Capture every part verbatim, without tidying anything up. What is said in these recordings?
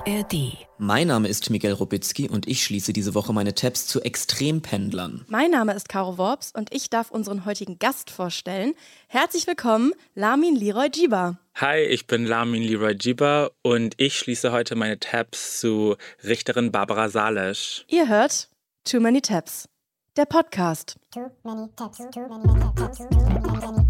R D. Mein Name ist Miguel Robitzky und ich schließe diese Woche meine Tabs zu Extrempendlern. Mein Name ist Caro Worps und ich darf unseren heutigen Gast vorstellen. Herzlich willkommen, Lamin Leroy Jiba. Hi, ich bin Lamin Leroy Jiba und ich schließe heute meine Tabs zu Richterin Barbara Salesch. Ihr hört Too Many Tabs, der Podcast. Too many tabs, too many tabs, too many, many.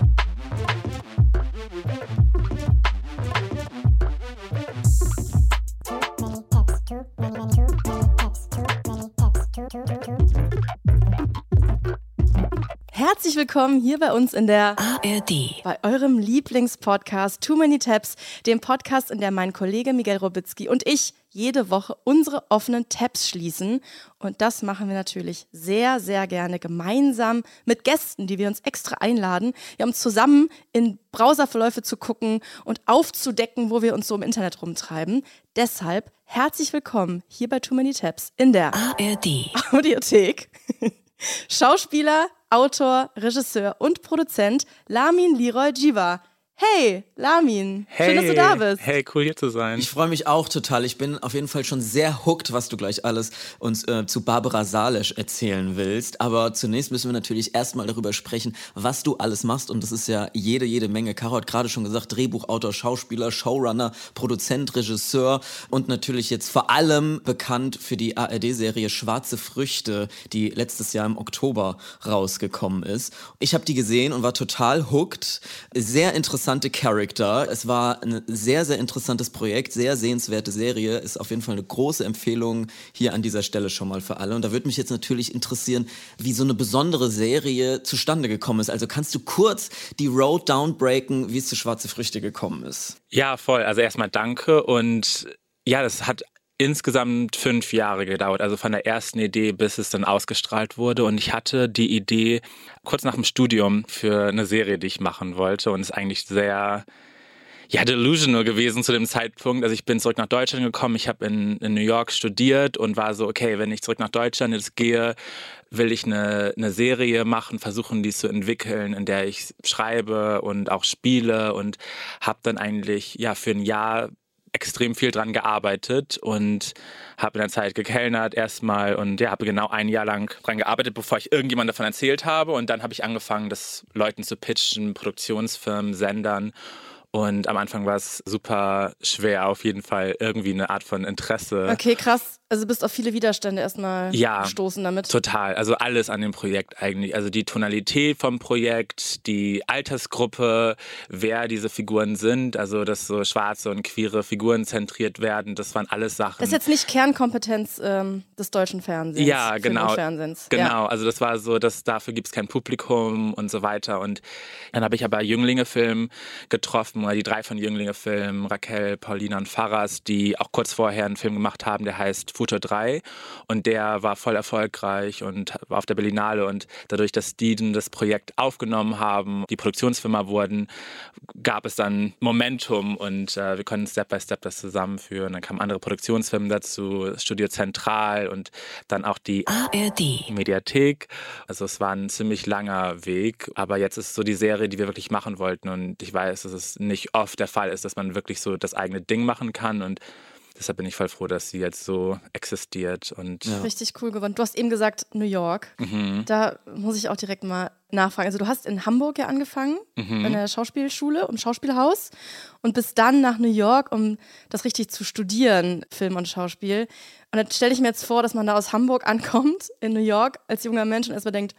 Herzlich willkommen hier bei uns in der A R D. bei eurem Lieblingspodcast Too Many Tabs, dem Podcast, in der mein Kollege Miguel Robitzky und ich jede Woche unsere offenen Tabs schließen. Und das machen wir natürlich sehr, sehr gerne gemeinsam mit Gästen, die wir uns extra einladen, ja, um zusammen in Browserverläufe zu gucken und aufzudecken, wo wir uns so im Internet rumtreiben. Deshalb herzlich willkommen hier bei Too Many Tabs in der A R D. Audiothek. Schauspieler, Autor, Regisseur und Produzent Lamin Leroy Jiba. Hey, Lamin, Hey, schön, dass du da bist. Hey, cool hier zu sein. Ich freue mich auch total. Ich bin auf jeden Fall schon sehr hooked, was du gleich alles uns äh, zu Barbara Salesch erzählen willst. Aber zunächst müssen wir natürlich erstmal darüber sprechen, was du alles machst. Und das ist ja jede, jede Menge. Caro hat gerade schon gesagt, Drehbuchautor, Schauspieler, Showrunner, Produzent, Regisseur und natürlich jetzt vor allem bekannt für die A R D-Serie Schwarze Früchte, die letztes Jahr im Oktober rausgekommen ist. Ich habe die gesehen und war total hooked. Sehr interessante Charakter. Es war ein sehr, sehr interessantes Projekt, sehr sehenswerte Serie. Ist auf jeden Fall eine große Empfehlung hier an dieser Stelle schon mal für alle. Und da würde mich jetzt natürlich interessieren, wie so eine besondere Serie zustande gekommen ist. Also kannst du kurz die Road downbreaken, wie es zu Schwarze Früchte gekommen ist? Ja, voll. Also erstmal danke und ja, das hat insgesamt fünf Jahre gedauert, also von der ersten Idee, bis es dann ausgestrahlt wurde. Und ich hatte die Idee kurz nach dem Studium für eine Serie, die ich machen wollte. Und es ist eigentlich sehr, ja, delusional gewesen zu dem Zeitpunkt. Also ich bin zurück nach Deutschland gekommen, ich habe in, in New York studiert und war so, okay, wenn ich zurück nach Deutschland jetzt gehe, will ich eine, eine Serie machen, versuchen, die zu entwickeln, in der ich schreibe und auch spiele. Und habe dann eigentlich ja für ein Jahr extrem viel dran gearbeitet und habe in der Zeit gekellnert erstmal und ja, habe genau ein Jahr lang dran gearbeitet, bevor ich irgendjemandem davon erzählt habe. Und dann habe ich angefangen, das Leuten zu pitchen, Produktionsfirmen, Sendern. Und am Anfang war es super schwer, auf jeden Fall irgendwie eine Art von Interesse. Okay, krass. Also bist auf viele Widerstände erstmal ja, gestoßen damit. Total. Also alles an dem Projekt eigentlich. Also die Tonalität vom Projekt, die Altersgruppe, wer diese Figuren sind. Also dass so schwarze und queere Figuren zentriert werden. Das waren alles Sachen. Das ist jetzt nicht Kernkompetenz ähm, des deutschen Fernsehens. Ja, genau. Film und Fernsehens. Genau. Ja. Also das war so, dass dafür gibt es kein Publikum und so weiter. Und dann habe ich aber Jünglinge-Film getroffen, oder die drei von Jünglinge-Film, Raquel, Paulina und Faras, die auch kurz vorher einen Film gemacht haben, der heißt Futur drei. Und der war voll erfolgreich und war auf der Berlinale. Und dadurch, dass die das Projekt aufgenommen haben, die Produktionsfirma wurden, gab es dann Momentum und äh, wir konnten Step by Step das zusammenführen. Dann kamen andere Produktionsfirmen dazu, Studio Zentral und dann auch die A R D. Mediathek. Also es war ein ziemlich langer Weg, aber jetzt ist so die Serie, die wir wirklich machen wollten. Und ich weiß, dass es nicht oft der Fall ist, dass man wirklich so das eigene Ding machen kann und deshalb bin ich voll froh, dass sie jetzt so existiert. Und Ja. Richtig cool geworden. Du hast eben gesagt New York. Mhm. Da muss ich auch direkt mal nachfragen. Also du hast in Hamburg ja angefangen, Mhm. in der Schauspielschule, im Schauspielhaus und bist dann nach New York, um das richtig zu studieren, Film und Schauspiel. Und dann stelle ich mir jetzt vor, dass man da aus Hamburg ankommt, in New York, als junger Mensch und erstmal denkt,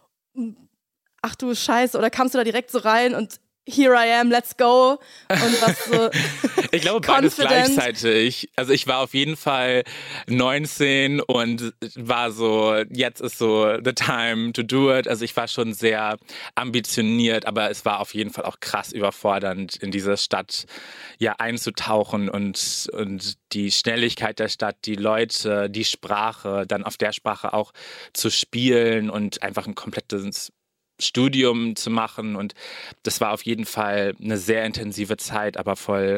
ach du Scheiße, oder kamst du da direkt so rein und here I am, let's go. Und was so ich glaube, beides confident. gleichzeitig. Also ich war auf jeden Fall neunzehn und war so, jetzt ist so the time to do it. Also ich war schon sehr ambitioniert, aber es war auf jeden Fall auch krass überfordernd, in diese Stadt ja einzutauchen und, und die Schnelligkeit der Stadt, die Leute, die Sprache, dann auf der Sprache auch zu spielen und einfach ein komplettes Studium zu machen und das war auf jeden Fall eine sehr intensive Zeit, aber voll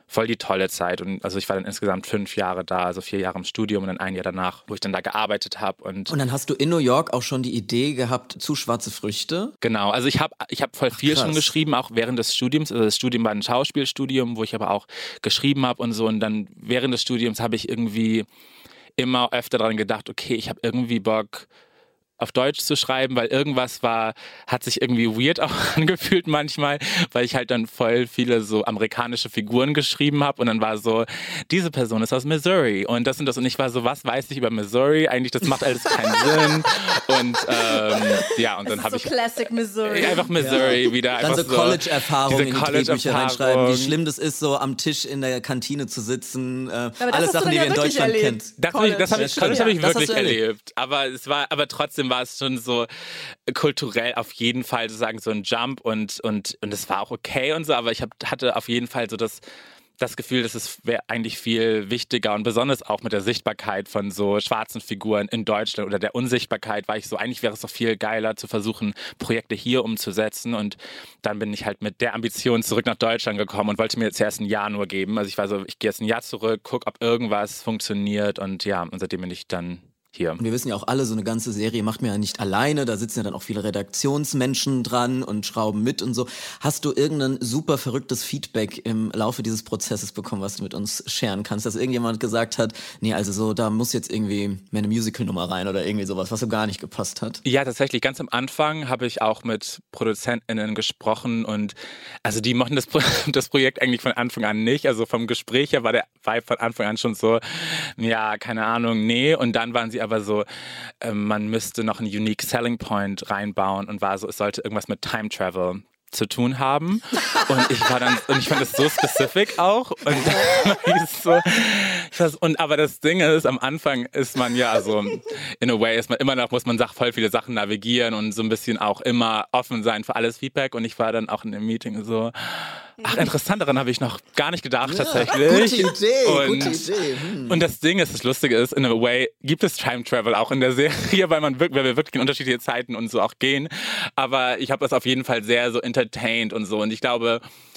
voll die tolle Zeit. Und also ich war dann insgesamt fünf Jahre da, also vier Jahre im Studium und dann ein Jahr danach, wo ich dann da gearbeitet habe. Und, und dann hast du in New York auch schon die Idee gehabt zu Schwarze Früchte? Genau, also ich habe ich hab voll Ach, viel krass. schon geschrieben, auch während des Studiums. Also das Studium war ein Schauspielstudium, wo ich aber auch geschrieben habe und so. Und dann während des Studiums habe ich irgendwie immer öfter daran gedacht, okay, ich habe irgendwie Bock auf Deutsch zu schreiben, weil irgendwas war, hat sich irgendwie weird auch angefühlt manchmal, weil ich halt dann voll viele so amerikanische Figuren geschrieben habe und dann war so, diese Person ist aus Missouri und das und das und ich war so, was weiß ich über Missouri? Eigentlich, das macht alles keinen Sinn und ähm, ja, und dann habe so ich Classic Missouri. Einfach Missouri ja. wieder. Dann einfach so College-Erfahrung in die College Drehbücher reinschreiben, wie schlimm das ist, so am Tisch in der Kantine zu sitzen. Äh, alles Sachen, die wir in Deutschland kennen. Das habe ich, das hab ich, College hab ich ja, wirklich erlebt. Aber es war, aber trotzdem war es schon so kulturell auf jeden Fall sozusagen so ein Jump und, und, und es war auch okay und so, aber ich hab, hatte auf jeden Fall so das, das Gefühl, dass es wäre eigentlich viel wichtiger und besonders auch mit der Sichtbarkeit von so schwarzen Figuren in Deutschland oder der Unsichtbarkeit war ich so, eigentlich wäre es doch viel geiler zu versuchen, Projekte hier umzusetzen und dann bin ich halt mit der Ambition zurück nach Deutschland gekommen und wollte mir jetzt erst ein Jahr nur geben. Also ich war so, ich gehe jetzt ein Jahr zurück, gucke, ob irgendwas funktioniert und ja, und seitdem bin ich dann hier. Und wir wissen ja auch alle, so eine ganze Serie macht man ja nicht alleine, da sitzen ja dann auch viele Redaktionsmenschen dran und schrauben mit und so. Hast du irgendein super verrücktes Feedback im Laufe dieses Prozesses bekommen, was du mit uns sharen kannst, dass irgendjemand gesagt hat, nee, also so, da muss jetzt irgendwie mehr eine Musical-Nummer rein oder irgendwie sowas, was so gar nicht gepasst hat? Ja, tatsächlich. Ganz am Anfang habe ich auch mit ProduzentInnen gesprochen und also die mochten das, Pro- das Projekt eigentlich von Anfang an nicht. Also vom Gespräch her war der Vibe von Anfang an schon so, ja, keine Ahnung, nee. Und dann waren sie aber so, äh, man müsste noch einen Unique Selling Point reinbauen und war so, es sollte irgendwas mit Time Travel zu tun haben und ich war dann und ich fand das so specific auch und dann war ich so, ich war so, und aber das Ding ist, am Anfang ist man ja also in a way ist man immer noch, muss man voll viele Sachen navigieren und so ein bisschen auch immer offen sein für alles Feedback und ich war dann auch in dem Meeting so, ach interessant, daran habe ich noch gar nicht gedacht ja, tatsächlich. Gute Idee, und, gute Idee. Hm. Und das Ding ist, das Lustige ist, in a way gibt es Time Travel auch in der Serie, weil man wirklich, weil wir wirklich in unterschiedliche Zeiten und so auch gehen, aber ich habe das auf jeden Fall sehr so entertained und so und ich glaube,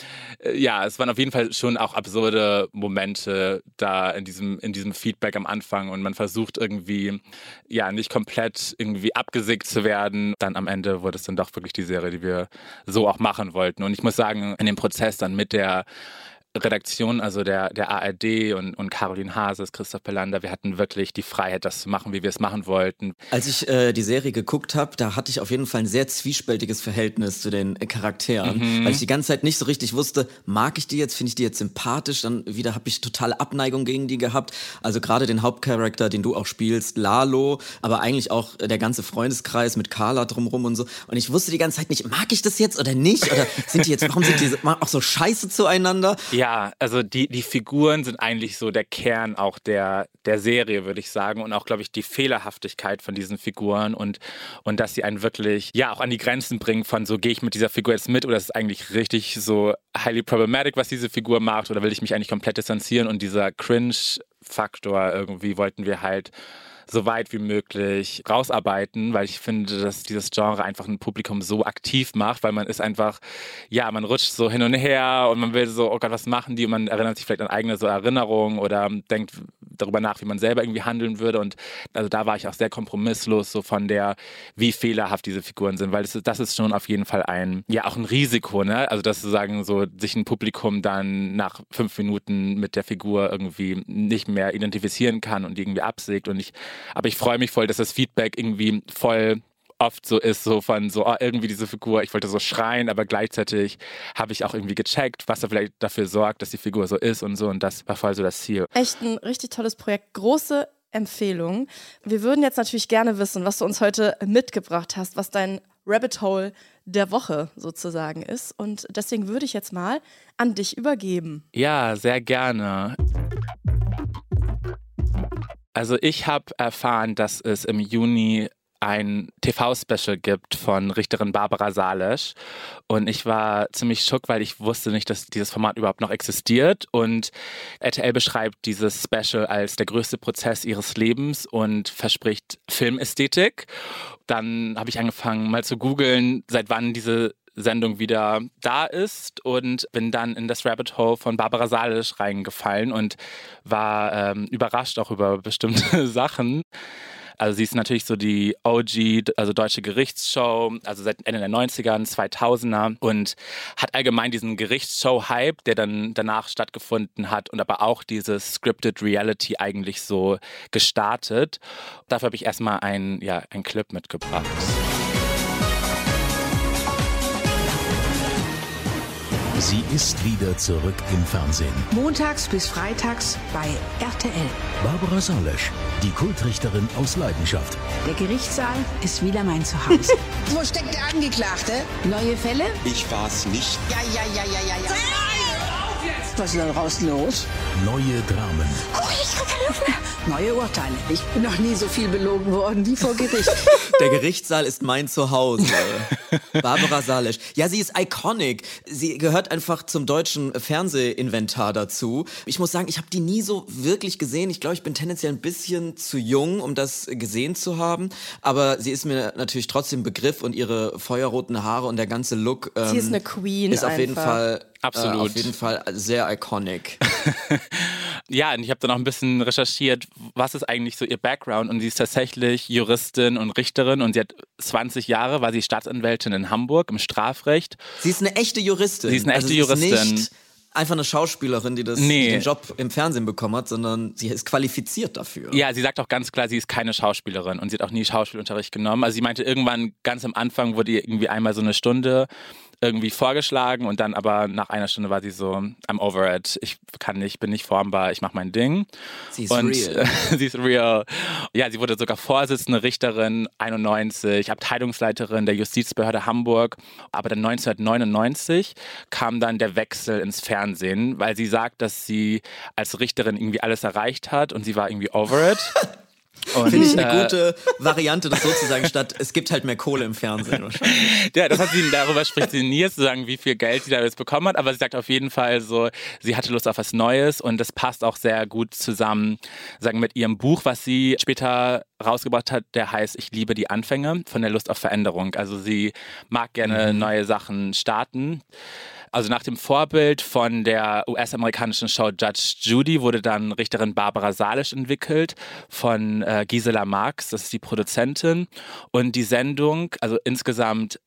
ja, es waren auf jeden Fall schon auch absurde Momente da in diesem, in diesem Feedback am Anfang und man versucht irgendwie, ja, nicht komplett irgendwie abgesickt zu werden. Dann am Ende wurde es dann doch wirklich die Serie, die wir so auch machen wollten. Und ich muss sagen, in dem Prozess dann mit der Redaktion, also der, der A R D und, und Caroline Hases, Christoph Pelander, wir hatten wirklich die Freiheit, das zu machen, wie wir es machen wollten. Als ich äh, die Serie geguckt habe, da hatte ich auf jeden Fall ein sehr zwiespältiges Verhältnis zu den äh, Charakteren, mhm. weil ich die ganze Zeit nicht so richtig wusste, mag ich die jetzt, finde ich die jetzt sympathisch, dann wieder habe ich totale Abneigung gegen die gehabt, also gerade den Hauptcharakter, den du auch spielst, Lalo, aber eigentlich auch der ganze Freundeskreis mit Carla drumrum und so und ich wusste die ganze Zeit nicht, mag ich das jetzt oder nicht oder sind die jetzt, warum sind die auch so scheiße zueinander? Ja, Ja, also die, die Figuren sind eigentlich so der Kern auch der, der Serie, würde ich sagen. Und auch, glaube ich, die Fehlerhaftigkeit von diesen Figuren und, und dass sie einen wirklich, ja, auch an die Grenzen bringen von so, gehe ich mit dieser Figur jetzt mit oder ist es eigentlich richtig so highly problematic, was diese Figur macht oder will ich mich eigentlich komplett distanzieren und dieser Cringe-Faktor irgendwie wollten wir halt so weit wie möglich rausarbeiten, weil ich finde, dass dieses Genre einfach ein Publikum so aktiv macht, weil man ist einfach, ja, man rutscht so hin und her und man will so, oh Gott, was machen die? Und man erinnert sich vielleicht an eigene so Erinnerungen oder denkt darüber nach, wie man selber irgendwie handeln würde und also da war ich auch sehr kompromisslos so von der, wie fehlerhaft diese Figuren sind, weil das ist, das ist schon auf jeden Fall ein, ja, auch ein Risiko, ne? Also dass sozusagen so sich ein Publikum dann nach fünf Minuten mit der Figur irgendwie nicht mehr identifizieren kann und irgendwie absägt und ich aber ich freue mich voll, dass das Feedback irgendwie voll oft so ist, so von so, oh, irgendwie diese Figur, ich wollte so schreien, aber gleichzeitig habe ich auch irgendwie gecheckt, was da vielleicht dafür sorgt, dass die Figur so ist und so und das war voll so das Ziel. Echt ein richtig tolles Projekt, große Empfehlung. Wir würden jetzt natürlich gerne wissen, was du uns heute mitgebracht hast, was dein Rabbit Hole der Woche sozusagen ist und deswegen würde ich jetzt mal an dich übergeben. Ja, sehr gerne. Also ich habe erfahren, dass es im Juni ein T V-Special gibt von Richterin Barbara Salesch und ich war ziemlich schock, weil ich wusste nicht, dass dieses Format überhaupt noch existiert und R T L beschreibt dieses Special als der größte Prozess ihres Lebens und verspricht Filmästhetik. Dann habe ich angefangen mal zu googeln, seit wann diese Sendung wieder da ist und bin dann in das Rabbit Hole von Barbara Salisch reingefallen und war ähm, überrascht auch über bestimmte Sachen. Also sie ist natürlich so die O G, also deutsche Gerichtsshow, also seit Ende der neunziger, zweitausender und hat allgemein diesen Gerichtsshow-Hype, der dann danach stattgefunden hat und aber auch dieses Scripted Reality eigentlich so gestartet. Dafür habe ich erstmal einen, ja, einen Clip mitgebracht. Sie ist wieder zurück im Fernsehen. Montags bis freitags bei R T L. Barbara Salisch, die Kultrichterin aus Leidenschaft. Der Gerichtssaal ist wieder mein Zuhause. Wo steckt der Angeklagte? Neue Fälle? Ich war's nicht. Ja, ja, ja, ja, ja, ja. Was ist denn draußen los? Neue Dramen. Oh, ich krieg keine Luft mehr. Neue Urteile. Ich bin noch nie so viel belogen worden wie vor Gericht. Der Gerichtssaal ist mein Zuhause. Barbara Salisch. Ja, sie ist iconic. Sie gehört einfach zum deutschen Fernsehinventar dazu. Ich muss sagen, ich habe die nie so wirklich gesehen. Ich glaube, ich bin tendenziell ein bisschen zu jung, um das gesehen zu haben. Aber sie ist mir natürlich trotzdem Begriff und ihre feuerroten Haare und der ganze Look. Ähm, sie ist eine Queen Ist auf einfach. jeden Fall Absolut. Äh, auf jeden Fall sehr iconic. Ja, und ich habe dann auch ein bisschen recherchiert, was ist eigentlich so ihr Background, und sie ist tatsächlich Juristin und Richterin und sie hat zwanzig Jahre, war sie Staatsanwältin in Hamburg im Strafrecht. Sie ist eine echte Juristin. Sie ist eine echte also sie Juristin. Ist nicht einfach eine Schauspielerin, die das, Nee. die den Job im Fernsehen bekommen hat, sondern sie ist qualifiziert dafür. Ja, sie sagt auch ganz klar, sie ist keine Schauspielerin und sie hat auch nie Schauspielunterricht genommen. Also sie meinte, irgendwann ganz am Anfang wurde ihr irgendwie einmal so eine Stunde irgendwie vorgeschlagen und dann aber nach einer Stunde war sie so, I'm over it, ich kann nicht, bin nicht formbar, ich mache mein Ding. Sie ist und, real. sie ist real. Ja, sie wurde sogar Vorsitzende Richterin, einundneunzig, Abteilungsleiterin der Justizbehörde Hamburg. Aber dann neunzehnhundertneunundneunzig kam dann der Wechsel ins Fernsehen, weil sie sagt, dass sie als Richterin irgendwie alles erreicht hat und sie war irgendwie over it. Und, Finde ich eine äh, gute Variante, das sozusagen statt, es gibt halt mehr Kohle im Fernsehen wahrscheinlich. Ja, das hat sie, darüber spricht sie nie, zu sagen, wie viel Geld sie da jetzt bekommen hat, aber sie sagt auf jeden Fall so, sie hatte Lust auf was Neues und das passt auch sehr gut zusammen, sagen, mit ihrem Buch, was sie später rausgebracht hat, der heißt Ich liebe die Anfänge, von der Lust auf Veränderung. Also sie mag gerne mhm. neue Sachen starten. Also nach dem Vorbild von der U S-amerikanischen Show Judge Judy wurde dann Richterin Barbara Salisch entwickelt von äh, Gisela Marx, das ist die Produzentin. Und die Sendung, also insgesamt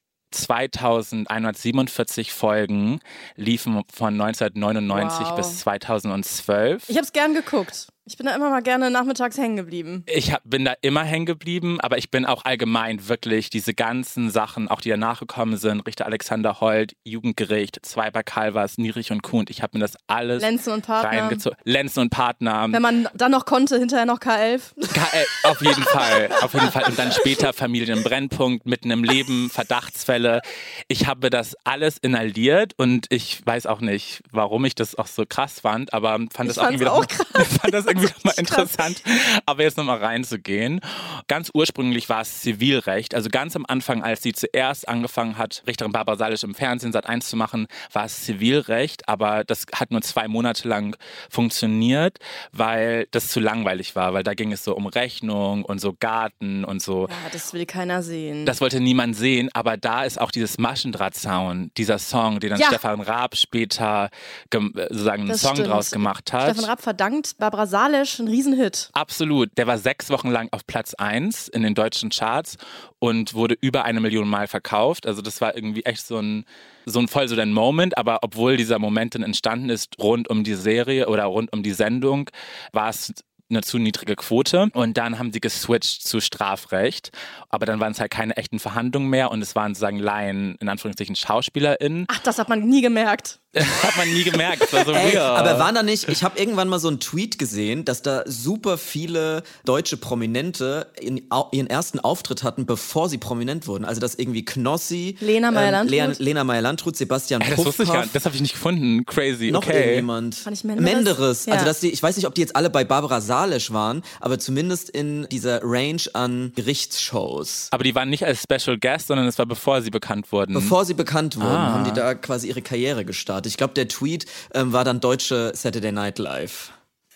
zweitausendeinhundertsiebenundvierzig Folgen, liefen von neunzehnhundertneunundneunzig Wow. bis zweitausendzwölf. Ich habe es gern geguckt. Ich bin da immer mal gerne nachmittags hängen geblieben. Ich hab, bin da immer hängen geblieben, aber ich bin auch allgemein wirklich diese ganzen Sachen, auch die danach gekommen sind, Richter Alexander Holt, Jugendgericht, zwei bei Calvas, Niedrich und Kuhn, ich habe mir das alles Lenzen und Partner. reingezogen. Lenzen und Partner. Wenn man dann noch konnte, hinterher noch K elf. K elf, auf jeden Fall, auf jeden Fall. Und dann später Familienbrennpunkt, mitten im Leben, Verdachtsfälle. Ich habe das alles inhaliert und ich weiß auch nicht, warum ich das auch so krass fand, aber fand das Ich auch fand's irgendwie auch noch, krass. fand das irgendwie noch mal Krass. interessant, aber jetzt nochmal reinzugehen. Ganz ursprünglich war es Zivilrecht, also ganz am Anfang, als sie zuerst angefangen hat, Richterin Barbara Salisch im Fernsehen Sat eins zu machen, war es Zivilrecht, aber das hat nur zwei Monate lang funktioniert, weil das zu langweilig war, weil da ging es so um Rechnung und so Garten und so. Ja, das will keiner sehen. Das wollte niemand sehen, aber da ist auch dieses Maschendrahtzaun, dieser Song, den dann Ja. Stefan Raab später gem- sozusagen einen Das Song stimmt. draus gemacht hat. Stefan Raab verdankt Barbara Salisch einen Riesenhit. Absolut. Der war sechs Wochen lang auf Platz eins in den deutschen Charts und wurde über eine Million Mal verkauft. Also das war irgendwie echt so ein, so ein voll so ein Moment. Aber obwohl dieser Moment dann entstanden ist rund um die Serie oder rund um die Sendung, war es eine zu niedrige Quote und dann haben sie geswitcht zu Strafrecht, aber dann waren es halt keine echten Verhandlungen mehr und es waren sozusagen Laien, in Anführungszeichen SchauspielerInnen. Ach, das hat man nie gemerkt. Hat man nie gemerkt, das war so Ey, real. aber waren da nicht, ich habe irgendwann mal so einen Tweet gesehen, dass da super viele deutsche Prominente in, au, ihren ersten Auftritt hatten, bevor sie prominent wurden. Also dass irgendwie Knossi, Lena Meyer-Landrut. Lena, Lena Meyer-Landrut, Sebastian Ey, das wusste ich gar nicht, das habe ich nicht gefunden. Crazy, noch okay. irgendjemand. Fand ich Menderes? Menderes. Ja. Also dass die, ich weiß nicht, ob die jetzt alle bei Barbara Salisch waren, aber zumindest in dieser Range an Gerichtsshows. Aber die waren nicht als Special Guest, sondern es war bevor sie bekannt wurden. Bevor sie bekannt wurden, Ah. haben die da quasi ihre Karriere gestartet. Ich glaube, der Tweet ähm, war dann deutsche Saturday Night Live.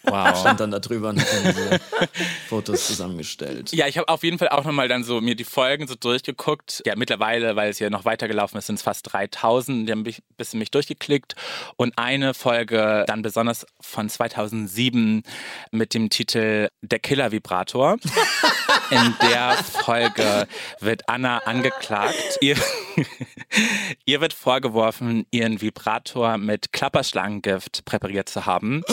Wow. Stand dann da drüber und hat dann diese Fotos zusammengestellt. Ja, ich habe auf jeden Fall auch nochmal dann so mir die Folgen so durchgeguckt. Ja, mittlerweile, weil es ja noch weitergelaufen ist, sind es fast dreitausend. Die haben ein bisschen mich durchgeklickt. Und eine Folge dann besonders von zweitausendsieben mit dem Titel Der Killer-Vibrator. In der Folge wird Anna angeklagt. Ihr, ihr wird vorgeworfen, ihren Vibrator mit Klapperschlangengift präpariert zu haben.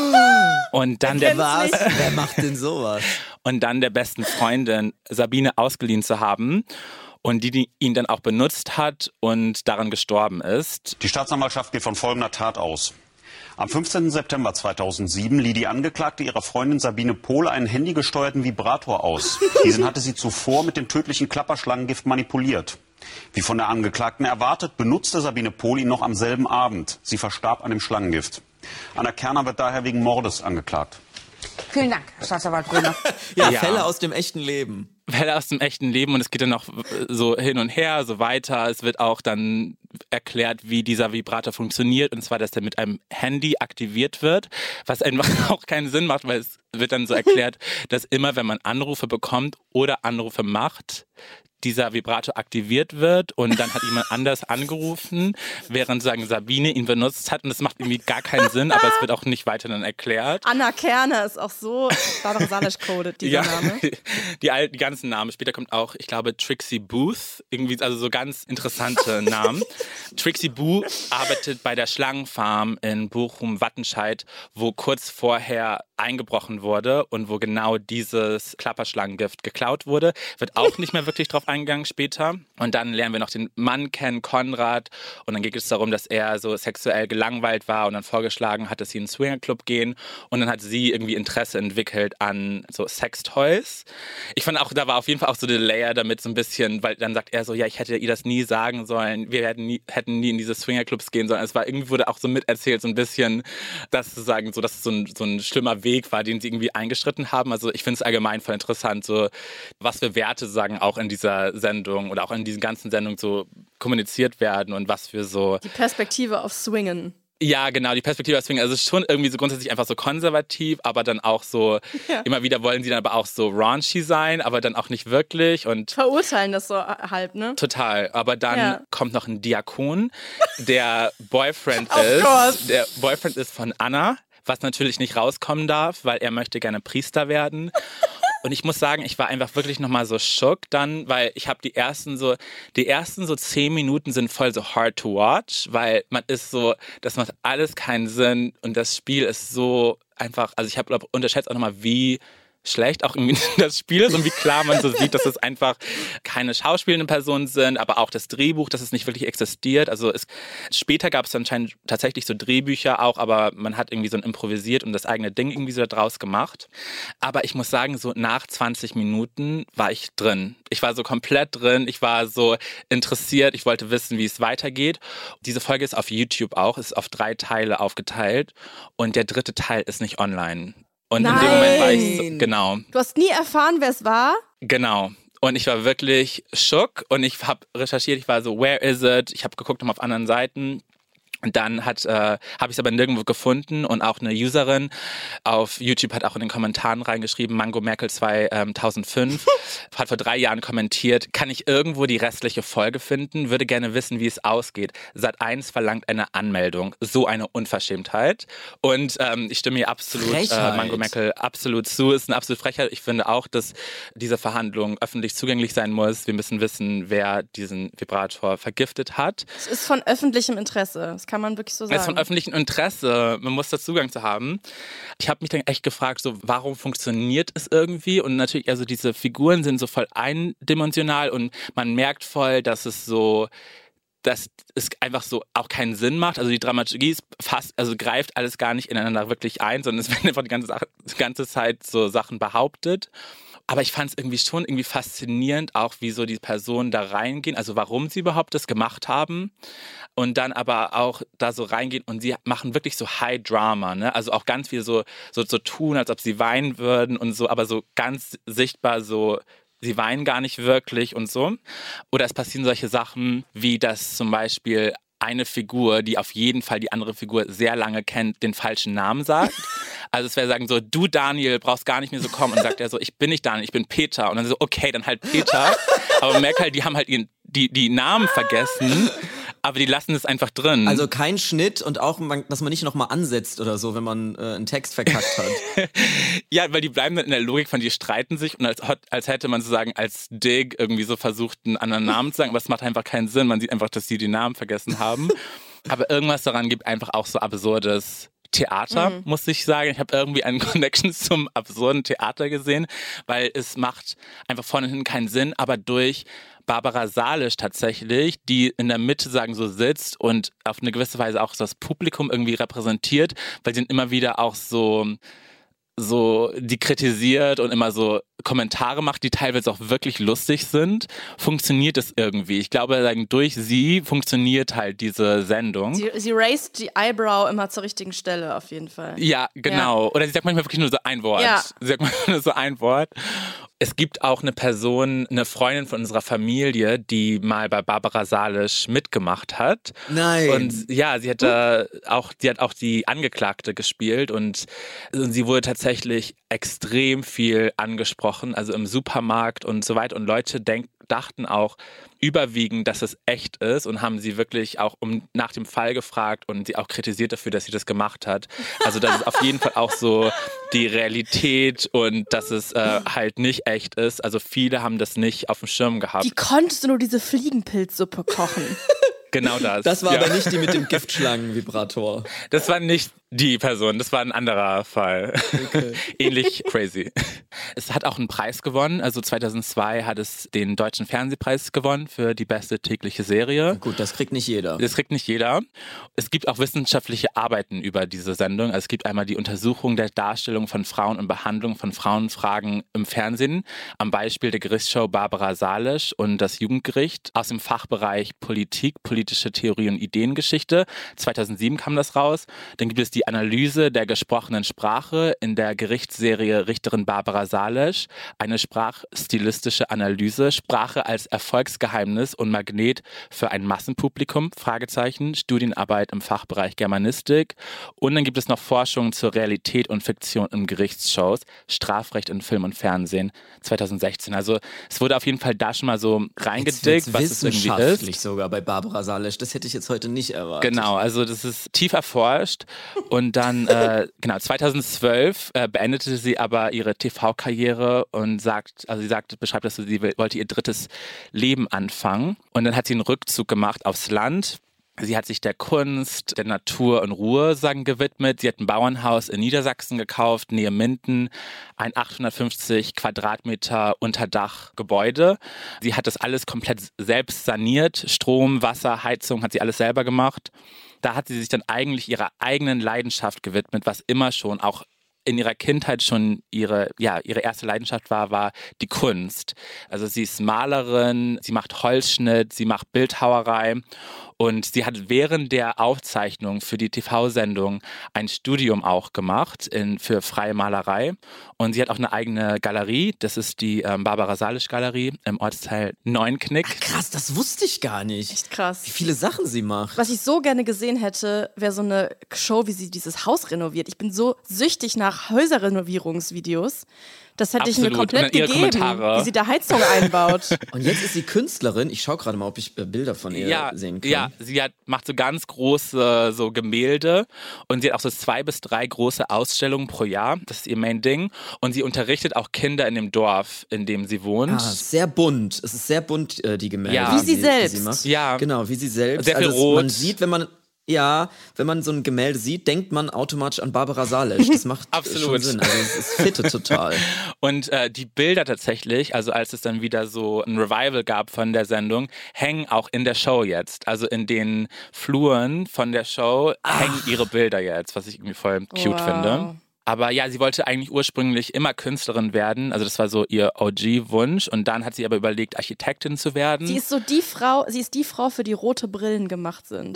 Und dann der Was? Wer macht denn sowas? Und dann der besten Freundin Sabine ausgeliehen zu haben und die, die ihn dann auch benutzt hat und daran gestorben ist. Die Staatsanwaltschaft geht von folgender Tat aus. Am fünfzehnten September zweitausendsieben lieh die Angeklagte ihrer Freundin Sabine Pohl einen handygesteuerten Vibrator aus. Diesen hatte sie zuvor mit dem tödlichen Klapperschlangengift manipuliert. Wie von der Angeklagten erwartet, benutzte Sabine Pohl ihn noch am selben Abend. Sie verstarb an dem Schlangengift. Anna Kerner wird daher wegen Mordes angeklagt. Vielen Dank, Staatsanwalt Brunner. Ja, Ja. Fälle aus dem echten Leben. Fälle aus dem echten Leben und es geht dann noch so hin und her, so weiter. Es wird auch dann erklärt, wie dieser Vibrator funktioniert und zwar, dass der mit einem Handy aktiviert wird, was einfach auch keinen Sinn macht, weil es wird dann so erklärt, dass immer, wenn man Anrufe bekommt oder Anrufe macht, dieser Vibrator aktiviert wird und dann hat jemand anders angerufen, während sagen Sabine ihn benutzt hat und das macht irgendwie gar keinen Sinn, aber es wird auch nicht weiter dann erklärt. Anna Kerner ist auch so Barbara Salisch-coded, dieser Ja, Name. die, alten, die ganzen Namen. Später kommt auch, ich glaube, Trixie Booth, irgendwie, also so ganz interessante Namen. Trixie Booth arbeitet bei der Schlangenfarm in Bochum-Wattenscheid, wo kurz vorher eingebrochen wurde und wo genau dieses Klapperschlangengift geklaut wurde. Wird auch nicht mehr wirklich drauf eingegangen später. Und dann lernen wir noch den Mann kennen, Konrad. Und dann geht es darum, dass er so sexuell gelangweilt war und dann vorgeschlagen hat, dass sie in einen Swingerclub gehen. Und dann hat sie irgendwie Interesse entwickelt an so Sextoys. Ich fand auch, da war auf jeden Fall auch so der Layer damit so ein bisschen, weil dann sagt er so, ja, ich hätte ihr das nie sagen sollen. Wir hätten nie, hätten nie in diese Swingerclubs gehen sollen. Es war irgendwie, wurde auch so miterzählt, so ein bisschen, dass zu sagen, so, dass es so ein, so ein schlimmer Weg war, den sie irgendwie eingeschritten haben. Also ich finde es allgemein voll interessant, so was für Werte sagen auch in dieser Sendung oder auch in diesen ganzen Sendungen so kommuniziert werden und was für so... Die Perspektive auf Swingen. Ja, genau, die Perspektive auf Swing. Also es ist schon irgendwie so grundsätzlich einfach so konservativ, aber dann auch so, ja. Immer wieder wollen sie dann aber auch so raunchy sein, aber dann auch nicht wirklich. Und verurteilen das so halb, ne? Total. Aber dann ja. kommt noch ein Diakon, der Boyfriend ist. Course. Der Boyfriend ist von Anna, was natürlich nicht rauskommen darf, weil er möchte gerne Priester werden. Und ich muss sagen, ich war einfach wirklich nochmal so schock dann, weil ich habe die ersten so, die ersten so zehn Minuten sind voll so hard to watch, weil man ist so, das macht alles keinen Sinn und das Spiel ist so einfach, also ich habe unterschätzt auch nochmal, wie schlecht auch irgendwie das Spiel ist und wie klar man so sieht, dass es einfach keine schauspielenden Personen sind, aber auch das Drehbuch, dass es nicht wirklich existiert. Also es, später gab es anscheinend tatsächlich so Drehbücher auch, aber man hat irgendwie so ein improvisiert und das eigene Ding irgendwie so daraus gemacht. Aber ich muss sagen, so nach zwanzig Minuten war ich drin. Ich war so komplett drin, ich war so interessiert, ich wollte wissen, wie es weitergeht. Diese Folge ist auf YouTube auch, ist auf drei Teile aufgeteilt und der dritte Teil ist nicht online. Und Nein. in dem Moment war ich so, genau. Du hast nie erfahren, wer es war? Genau. Und ich war wirklich schock und ich habe recherchiert, ich war so, where is it? Ich habe geguckt auf anderen Seiten. Und dann hat äh, habe ich es aber nirgendwo gefunden und auch eine Userin auf YouTube hat auch in den Kommentaren reingeschrieben, Mango Merkel zweitausendfünf, hat vor drei Jahren kommentiert, kann ich irgendwo die restliche Folge finden, würde gerne wissen, wie es ausgeht. Sat eins verlangt eine Anmeldung, so eine Unverschämtheit. Und ähm, ich stimme hier absolut äh, Mango Merkel absolut zu, ist eine absolute Frechheit. Ich finde auch, dass diese Verhandlung öffentlich zugänglich sein muss. Wir müssen wissen, wer diesen Vibrator vergiftet hat. Es ist von öffentlichem Interesse. Das kann man wirklich so sagen. Es ist von öffentlichem Interesse. Man muss da Zugang zu haben. Ich habe mich dann echt gefragt, so, warum funktioniert es irgendwie? Und natürlich, also diese Figuren sind so voll eindimensional und man merkt voll, dass es so, dass es einfach so auch keinen Sinn macht. Also die Dramaturgie ist fast, also greift alles gar nicht ineinander wirklich ein, sondern es werden einfach die ganze, Sache, die ganze Zeit so Sachen behauptet. Aber ich fand es irgendwie schon irgendwie faszinierend, auch wie so die Personen da reingehen, also warum sie überhaupt das gemacht haben und dann aber auch da so reingehen und sie machen wirklich so High Drama, ne? Also auch ganz viel so, so, so tun, als ob sie weinen würden und so, aber so ganz sichtbar so, sie weinen gar nicht wirklich und so. Oder es passieren solche Sachen, wie dass zum Beispiel eine Figur, die auf jeden Fall die andere Figur sehr lange kennt, den falschen Namen sagt. Also es wäre sagen so, du Daniel brauchst gar nicht mehr so kommen. Und dann sagt er so, ich bin nicht Daniel, ich bin Peter. Und dann so, okay, dann halt Peter. Aber man merkt halt, die haben halt ihren, die, die Namen vergessen. Aber die lassen es einfach drin. Also kein Schnitt und auch, dass man nicht nochmal ansetzt oder so, wenn man äh, einen Text verkackt hat. Ja, weil die bleiben dann in der Logik von, die streiten sich und als, als hätte man sozusagen als Dig irgendwie so versucht, einen anderen Namen zu sagen, aber es macht einfach keinen Sinn. Man sieht einfach, dass sie die Namen vergessen haben. Aber irgendwas daran gibt einfach auch so absurdes Theater, mhm. muss ich sagen. Ich habe irgendwie einen Connection zum absurden Theater gesehen, weil es macht einfach vorne hin keinen Sinn, aber durch Barbara Salisch tatsächlich, die in der Mitte sagen so sitzt und auf eine gewisse Weise auch das Publikum irgendwie repräsentiert, weil sie immer wieder auch so so die kritisiert und immer so Kommentare macht, die teilweise auch wirklich lustig sind, funktioniert es irgendwie. Ich glaube, durch sie funktioniert halt diese Sendung. Sie, sie raised die Eyebrow immer zur richtigen Stelle auf jeden Fall. Ja, genau. Ja. Oder sie sagt manchmal wirklich nur so ein Wort. Ja. Sie sagt manchmal nur so ein Wort. Es gibt auch eine Person, eine Freundin von unserer Familie, die mal bei Barbara Salisch mitgemacht hat. Nein. Und ja, sie hat da auch, die hat auch die Angeklagte gespielt und, und sie wurde tatsächlich extrem viel angesprochen, also im Supermarkt und so weiter. Und Leute denk, dachten auch überwiegend, dass es echt ist und haben sie wirklich auch um, nach dem Fall gefragt und sie auch kritisiert dafür, dass sie das gemacht hat. Also das ist auf jeden Fall auch so die Realität und dass es äh, halt nicht echt ist. Also viele haben das nicht auf dem Schirm gehabt. Wie konntest du nur diese Fliegenpilzsuppe kochen? Genau das. Das war ja. aber nicht die mit dem Giftschlangenvibrator. Das war nicht die Person, das war ein anderer Fall. Okay. Ähnlich crazy. Es hat auch einen Preis gewonnen, also zweitausendzwei hat es den Deutschen Fernsehpreis gewonnen für die beste tägliche Serie. Gut, das kriegt nicht jeder. Das kriegt nicht jeder. Es gibt auch wissenschaftliche Arbeiten über diese Sendung. Also es gibt einmal die Untersuchung der Darstellung von Frauen und Behandlung von Frauenfragen im Fernsehen am Beispiel der Gerichtsshow Barbara Salisch und das Jugendgericht aus dem Fachbereich Politik, politische Theorie und Ideengeschichte. zweitausendsieben kam das raus. Dann gibt es die Analyse der gesprochenen Sprache in der Gerichtsserie Richterin Barbara Salisch, eine sprachstilistische Analyse, Sprache als Erfolgsgeheimnis und Magnet für ein Massenpublikum, Fragezeichen, Studienarbeit im Fachbereich Germanistik und dann gibt es noch Forschung zur Realität und Fiktion in Gerichtsshows, Strafrecht in Film und Fernsehen zweitausendsechzehn. Also es wurde auf jeden Fall da schon mal so reingedickt, was es irgendwie ist. Wissenschaftlich sogar bei Barbara Salisch, das hätte ich jetzt heute nicht erwartet. Genau, also das ist tief erforscht. Und dann, äh, genau, zweitausendzwölf äh, beendete sie aber ihre T V-Karriere und sagt, also sie sagt, beschreibt das so, sie wollte ihr drittes Leben anfangen. Und dann hat sie einen Rückzug gemacht aufs Land. Sie hat sich der Kunst, der Natur und Ruhe sagen, gewidmet. Sie hat ein Bauernhaus in Niedersachsen gekauft, nähe Minden, ein achthundertfünfzig Quadratmeter Unterdachgebäude. Sie hat das alles komplett selbst saniert. Strom, Wasser, Heizung hat sie alles selber gemacht. Da hat sie sich dann eigentlich ihrer eigenen Leidenschaft gewidmet, was immer schon auch in ihrer Kindheit schon ihre, ja, ihre erste Leidenschaft war, war die Kunst. Also sie ist Malerin, sie macht Holzschnitt, sie macht Bildhauerei und sie hat während der Aufzeichnung für die T V-Sendung ein Studium auch gemacht in, für freie Malerei und sie hat auch eine eigene Galerie, das ist die ähm, Barbara Salisch Galerie im Ortsteil Neunknick. Ach, krass, das wusste ich gar nicht. Echt krass. Wie viele Sachen sie macht. Was ich so gerne gesehen hätte, wäre so eine Show, wie sie dieses Haus renoviert. Ich bin so süchtig nach Häuserrenovierungsvideos. Das hätte Absolut. ich mir komplett gegeben, wie sie da Heizung einbaut. Und jetzt ist sie Künstlerin. Ich schaue gerade mal, ob ich Bilder von ihr ja, sehen kann. Ja, sie hat, macht so ganz große so Gemälde und sie hat auch so zwei bis drei große Ausstellungen pro Jahr. Das ist ihr Main Ding. Und sie unterrichtet auch Kinder in dem Dorf, in dem sie wohnt. Ah, sehr bunt. Es ist sehr bunt, äh, die Gemälde. Ja. Wie sie die, selbst. Die sie macht. Ja. Genau, wie sie selbst. Sehr viel also rot. Man sieht, wenn man... Ja, wenn man so ein Gemälde sieht, denkt man automatisch an Barbara Salisch. Das macht Absolut. schon Sinn. Also es, es fitte total. Und äh, die Bilder tatsächlich, also als es dann wieder so ein Revival gab von der Sendung, hängen auch in der Show jetzt. Also in den Fluren von der Show Ach. hängen ihre Bilder jetzt, was ich irgendwie voll cute wow. finde. Aber ja, sie wollte eigentlich ursprünglich immer Künstlerin werden. Also das war so ihr O G-Wunsch. Und dann hat sie aber überlegt, Architektin zu werden. Sie ist so die Frau, sie ist die Frau, für die rote Brillen gemacht sind.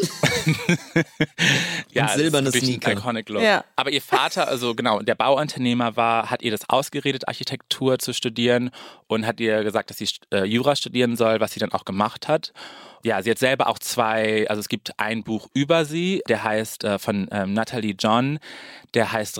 Ja, und silberne das ist Sneaker. Ein iconic Look. Ja. Aber ihr Vater, also genau, der Bauunternehmer war, hat ihr das ausgeredet, Architektur zu studieren und hat ihr gesagt, dass sie äh, Jura studieren soll, was sie dann auch gemacht hat. Ja, sie hat selber auch zwei, also es gibt ein Buch über sie, der heißt äh, von ähm, Natalie John, der heißt Richterin Barbara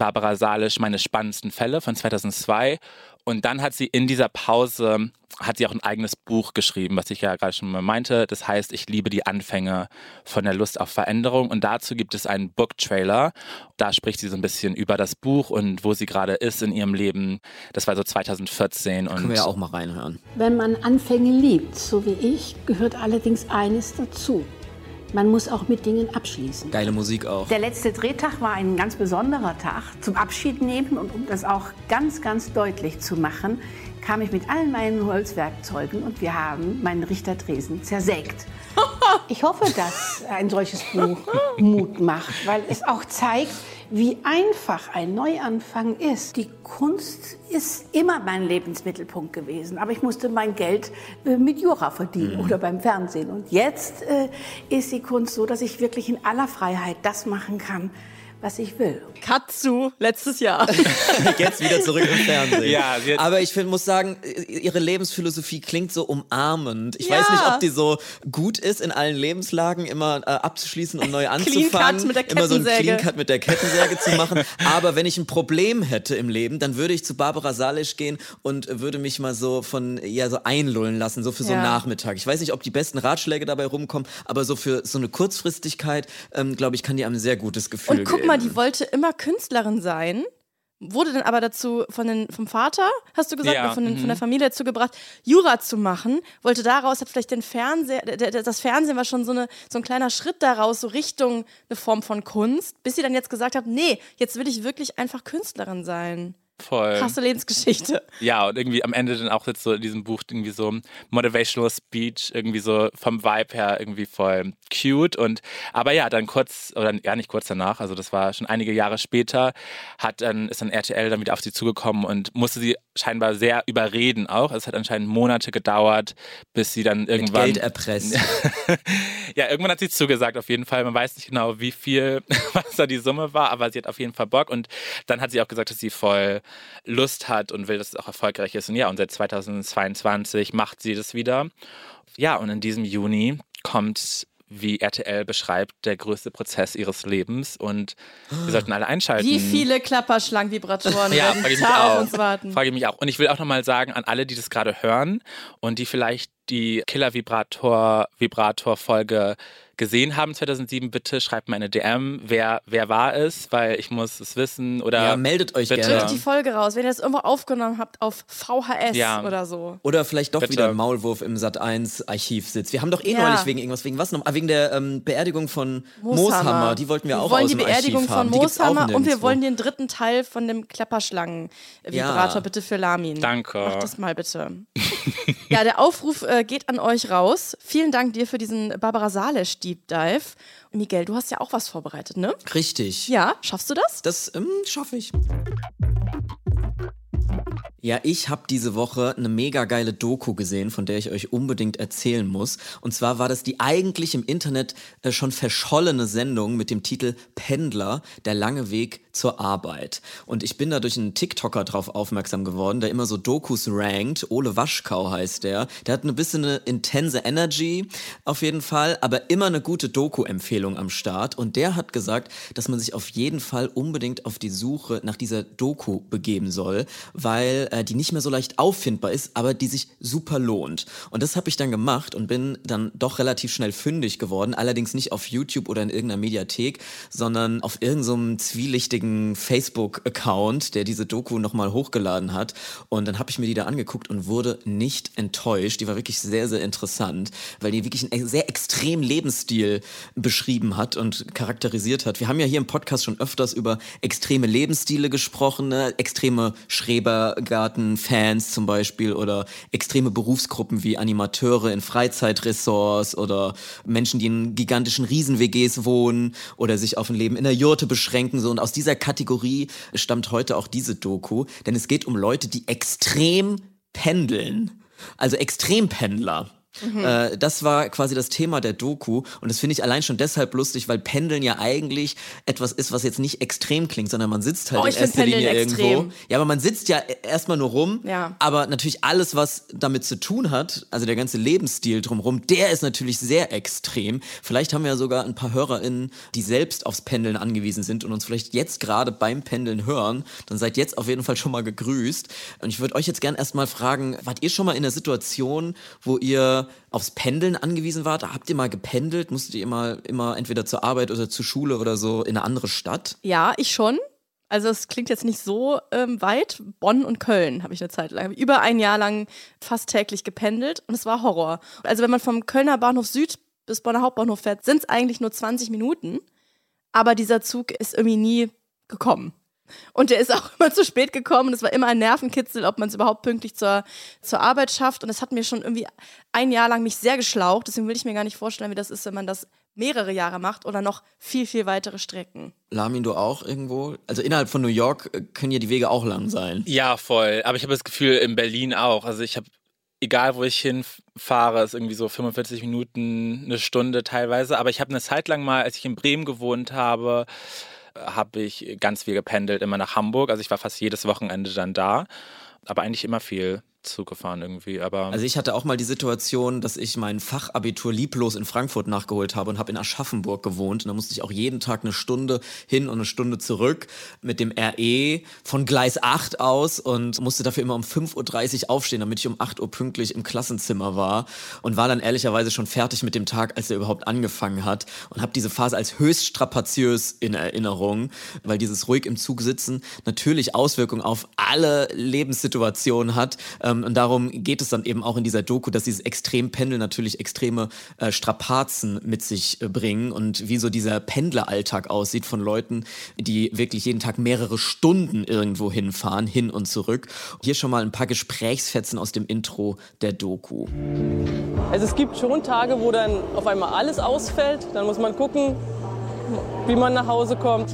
Barbara Salisch Meine spannendsten Fälle von zweitausendzwei. Und dann hat sie in dieser Pause, hat sie auch ein eigenes Buch geschrieben, was ich ja gerade schon mal meinte. Das heißt, ich liebe die Anfänge von der Lust auf Veränderung. Und dazu gibt es einen Book-Trailer. Da spricht sie so ein bisschen über das Buch und wo sie gerade ist in ihrem Leben. Das war so zweitausendvierzehn. Und können wir ja auch mal reinhören. Wenn man Anfänge liebt, so wie ich, gehört allerdings eines dazu. Man muss auch mit Dingen abschließen. Geile Musik auch. Der letzte Drehtag war ein ganz besonderer Tag zum Abschied nehmen. Und um das auch ganz, ganz deutlich zu machen, kam ich mit allen meinen Holzwerkzeugen und wir haben meinen Richtertresen zersägt. Ich hoffe, dass ein solches Buch Mut macht, weil es auch zeigt, wie einfach ein Neuanfang ist. Die Kunst ist immer mein Lebensmittelpunkt gewesen, aber ich musste mein Geld äh, mit Jura verdienen mhm. oder beim Fernsehen. Und jetzt äh, ist die Kunst so, dass ich wirklich in aller Freiheit das machen kann, was ich will. Cut zu letztes Jahr. Jetzt wieder zurück im Fernsehen. Ja, aber ich find, muss sagen, ihre Lebensphilosophie klingt so umarmend. Ich ja. weiß nicht, ob die so gut ist, in allen Lebenslagen immer äh, abzuschließen und neu anzufangen. Clean Cut mit der immer so ein Kettensäge. Clean Cut mit der Kettensäge zu machen. Aber wenn ich ein Problem hätte im Leben, dann würde ich zu Barbara Salisch gehen und würde mich mal so von ja so einlullen lassen, so für so einen Ja. Nachmittag. Ich weiß nicht, ob die besten Ratschläge dabei rumkommen, aber so für so eine Kurzfristigkeit, ähm, glaube ich, kann die einem ein sehr gutes Gefühl Und guck geben. mal, die wollte immer Künstlerin sein, wurde dann aber dazu von den, vom Vater, hast du gesagt, Ja, oder von, den, mhm. von der Familie dazu gebracht, Jura zu machen, wollte daraus, hat vielleicht den Fernseher, der, der, das Fernsehen war schon so, eine, so ein kleiner Schritt daraus, so Richtung eine Form von Kunst, bis sie dann jetzt gesagt hat, nee, jetzt will ich wirklich einfach Künstlerin sein. voll. Krasse Lebensgeschichte. Ja, und irgendwie am Ende dann auch jetzt so in diesem Buch irgendwie so Motivational Speech, irgendwie so vom Vibe her irgendwie voll cute. Und aber ja, dann kurz, oder ja nicht kurz danach, also das war schon einige Jahre später, hat dann, ist dann R T L dann wieder auf sie zugekommen und musste sie scheinbar sehr überreden auch. Es hat anscheinend Monate gedauert, bis sie dann irgendwann... Mit Geld erpresst. Ja, irgendwann hat sie zugesagt auf jeden Fall. Man weiß nicht genau, wie viel, was da die Summe war, aber sie hat auf jeden Fall Bock. Und dann hat sie auch gesagt, dass sie voll Lust hat und will, dass es auch erfolgreich ist. Und ja, und seit zweitausendzweiundzwanzig macht sie das wieder. Ja, und in diesem Juni kommt, wie R T L beschreibt, der größte Prozess ihres Lebens. Und wir sollten alle einschalten. Wie viele Klapperschlangenvibratoren ja, werden frage ich mich da auf auch. uns warten? Frage ich mich auch. Und ich will auch nochmal sagen, an alle, die das gerade hören und die vielleicht die Killer-Vibrator-Vibrator-Folge gesehen haben zweitausendsieben, bitte schreibt mir eine D M, wer, wer war es, weil ich muss es wissen. Oder Ja, meldet euch bitte. gerne. Drückt die Folge raus, wenn ihr das irgendwo aufgenommen habt auf V H S Ja. oder so. Oder vielleicht doch Bitte. wieder ein Maulwurf im Sat eins Archiv sitzt. Wir haben doch eh Ja. neulich wegen irgendwas, wegen was noch? Ah, wegen der ähm, Beerdigung von Mooshammer. Mooshammer. Die wollten wir, wir auch wollen aus die dem Beerdigung Archiv von haben. Die gibt's auch Mooshammer und wir nirgendwo. wollen den dritten Teil von dem Klapperschlangen-Vibrator Ja. bitte für Lamin. Danke. Mach das mal bitte. Ja, der Aufruf äh, geht an euch raus. Vielen Dank dir für diesen Barbara Salisch Deep Dive. Miguel, du hast ja auch was vorbereitet, ne? Richtig. Ja, schaffst du das? Das ähm, schaffe ich. Ja, ich habe diese Woche eine mega geile Doku gesehen, von der ich euch unbedingt erzählen muss. Und zwar war das die eigentlich im Internet äh, schon verschollene Sendung mit dem Titel Pendler, der lange Weg zur Arbeit. Und ich bin da durch einen TikToker drauf aufmerksam geworden, der immer so Dokus rankt. Ole Waschkau heißt der. Der hat ein bisschen eine intense Energy auf jeden Fall, aber immer eine gute Doku-Empfehlung am Start. Und der hat gesagt, dass man sich auf jeden Fall unbedingt auf die Suche nach dieser Doku begeben soll, weil äh, die nicht mehr so leicht auffindbar ist, aber die sich super lohnt. Und das habe ich dann gemacht und bin dann doch relativ schnell fündig geworden, allerdings nicht auf YouTube oder in irgendeiner Mediathek, sondern auf irgendeinem zwielichtigen Facebook-Account, der diese Doku nochmal hochgeladen hat. Und dann habe ich mir die da angeguckt und wurde nicht enttäuscht. Die war wirklich sehr, sehr interessant, weil die wirklich einen sehr extremen Lebensstil beschrieben hat und charakterisiert hat. Wir haben ja hier im Podcast schon öfters über extreme Lebensstile gesprochen, ne? Extreme Schrebergarten-Fans zum Beispiel oder extreme Berufsgruppen wie Animateure in Freizeitressorts oder Menschen, die in gigantischen Riesen-W Gs wohnen oder sich auf ein Leben in der Jurte beschränken. So. Und aus dieser Kategorie stammt heute auch diese Doku, denn es geht um Leute, die extrem pendeln. Also Extrempendler. Mhm. Äh, das war quasi das Thema der Doku und das finde ich allein schon deshalb lustig, weil Pendeln ja eigentlich etwas ist, was jetzt nicht extrem klingt, sondern man sitzt halt oh, in ich find erster Pendeln Linie extrem. irgendwo. Ja, aber man sitzt ja erstmal nur rum, ja. aber natürlich alles, was damit zu tun hat, also der ganze Lebensstil drumherum, der ist natürlich sehr extrem. Vielleicht haben wir ja sogar ein paar HörerInnen, die selbst aufs Pendeln angewiesen sind und uns vielleicht jetzt gerade beim Pendeln hören. Dann seid jetzt auf jeden Fall schon mal gegrüßt. Und ich würde euch jetzt gerne erstmal fragen, wart ihr schon mal in der Situation, wo ihr aufs Pendeln angewiesen wart? Habt ihr mal gependelt? Musstet ihr immer, immer entweder zur Arbeit oder zur Schule oder so in eine andere Stadt? Ja, ich schon. Also es klingt jetzt nicht so ähm, weit. Bonn und Köln habe ich eine Zeit lang, über ein Jahr lang fast täglich gependelt und es war Horror. Also wenn man vom Kölner Bahnhof Süd bis Bonner Hauptbahnhof fährt, sind es eigentlich nur zwanzig Minuten, aber dieser Zug ist irgendwie nie gekommen. Und der ist auch immer zu spät gekommen und es war immer ein Nervenkitzel, ob man es überhaupt pünktlich zur, zur Arbeit schafft. Und es hat mir schon irgendwie ein Jahr lang mich sehr geschlaucht. Deswegen will ich mir gar nicht vorstellen, wie das ist, wenn man das mehrere Jahre macht oder noch viel, viel weitere Strecken. Lamin, du auch irgendwo? Also innerhalb von New York können ja die Wege auch lang sein. Ja, voll. Aber ich habe das Gefühl, in Berlin auch. Also ich habe, egal wo ich hinfahre, ist irgendwie so fünfundvierzig Minuten, eine Stunde teilweise. Aber ich habe eine Zeit lang mal, als ich in Bremen gewohnt habe, habe ich ganz viel gependelt, immer nach Hamburg. Also ich war fast jedes Wochenende dann da, aber eigentlich immer viel Zug gefahren irgendwie. Aber also ich hatte auch mal die Situation, dass ich mein Fachabitur lieblos in Frankfurt nachgeholt habe und habe in Aschaffenburg gewohnt. Und da musste ich auch jeden Tag eine Stunde hin und eine Stunde zurück mit dem R E von Gleis acht aus und musste dafür immer um fünf Uhr dreißig aufstehen, damit ich um acht Uhr pünktlich im Klassenzimmer war und war dann ehrlicherweise schon fertig mit dem Tag, als er überhaupt angefangen hat und habe diese Phase als höchst strapaziös in Erinnerung, weil dieses ruhig im Zug sitzen natürlich Auswirkungen auf alle Lebenssituationen hat. Und darum geht es dann eben auch in dieser Doku, dass dieses Extrempendeln natürlich extreme äh, Strapazen mit sich äh, bringen und wie so dieser Pendleralltag aussieht von Leuten, die wirklich jeden Tag mehrere Stunden irgendwo hinfahren, hin und zurück. Hier schon mal ein paar Gesprächsfetzen aus dem Intro der Doku. Also es gibt schon Tage, wo dann auf einmal alles ausfällt. Dann muss man gucken, wie man nach Hause kommt.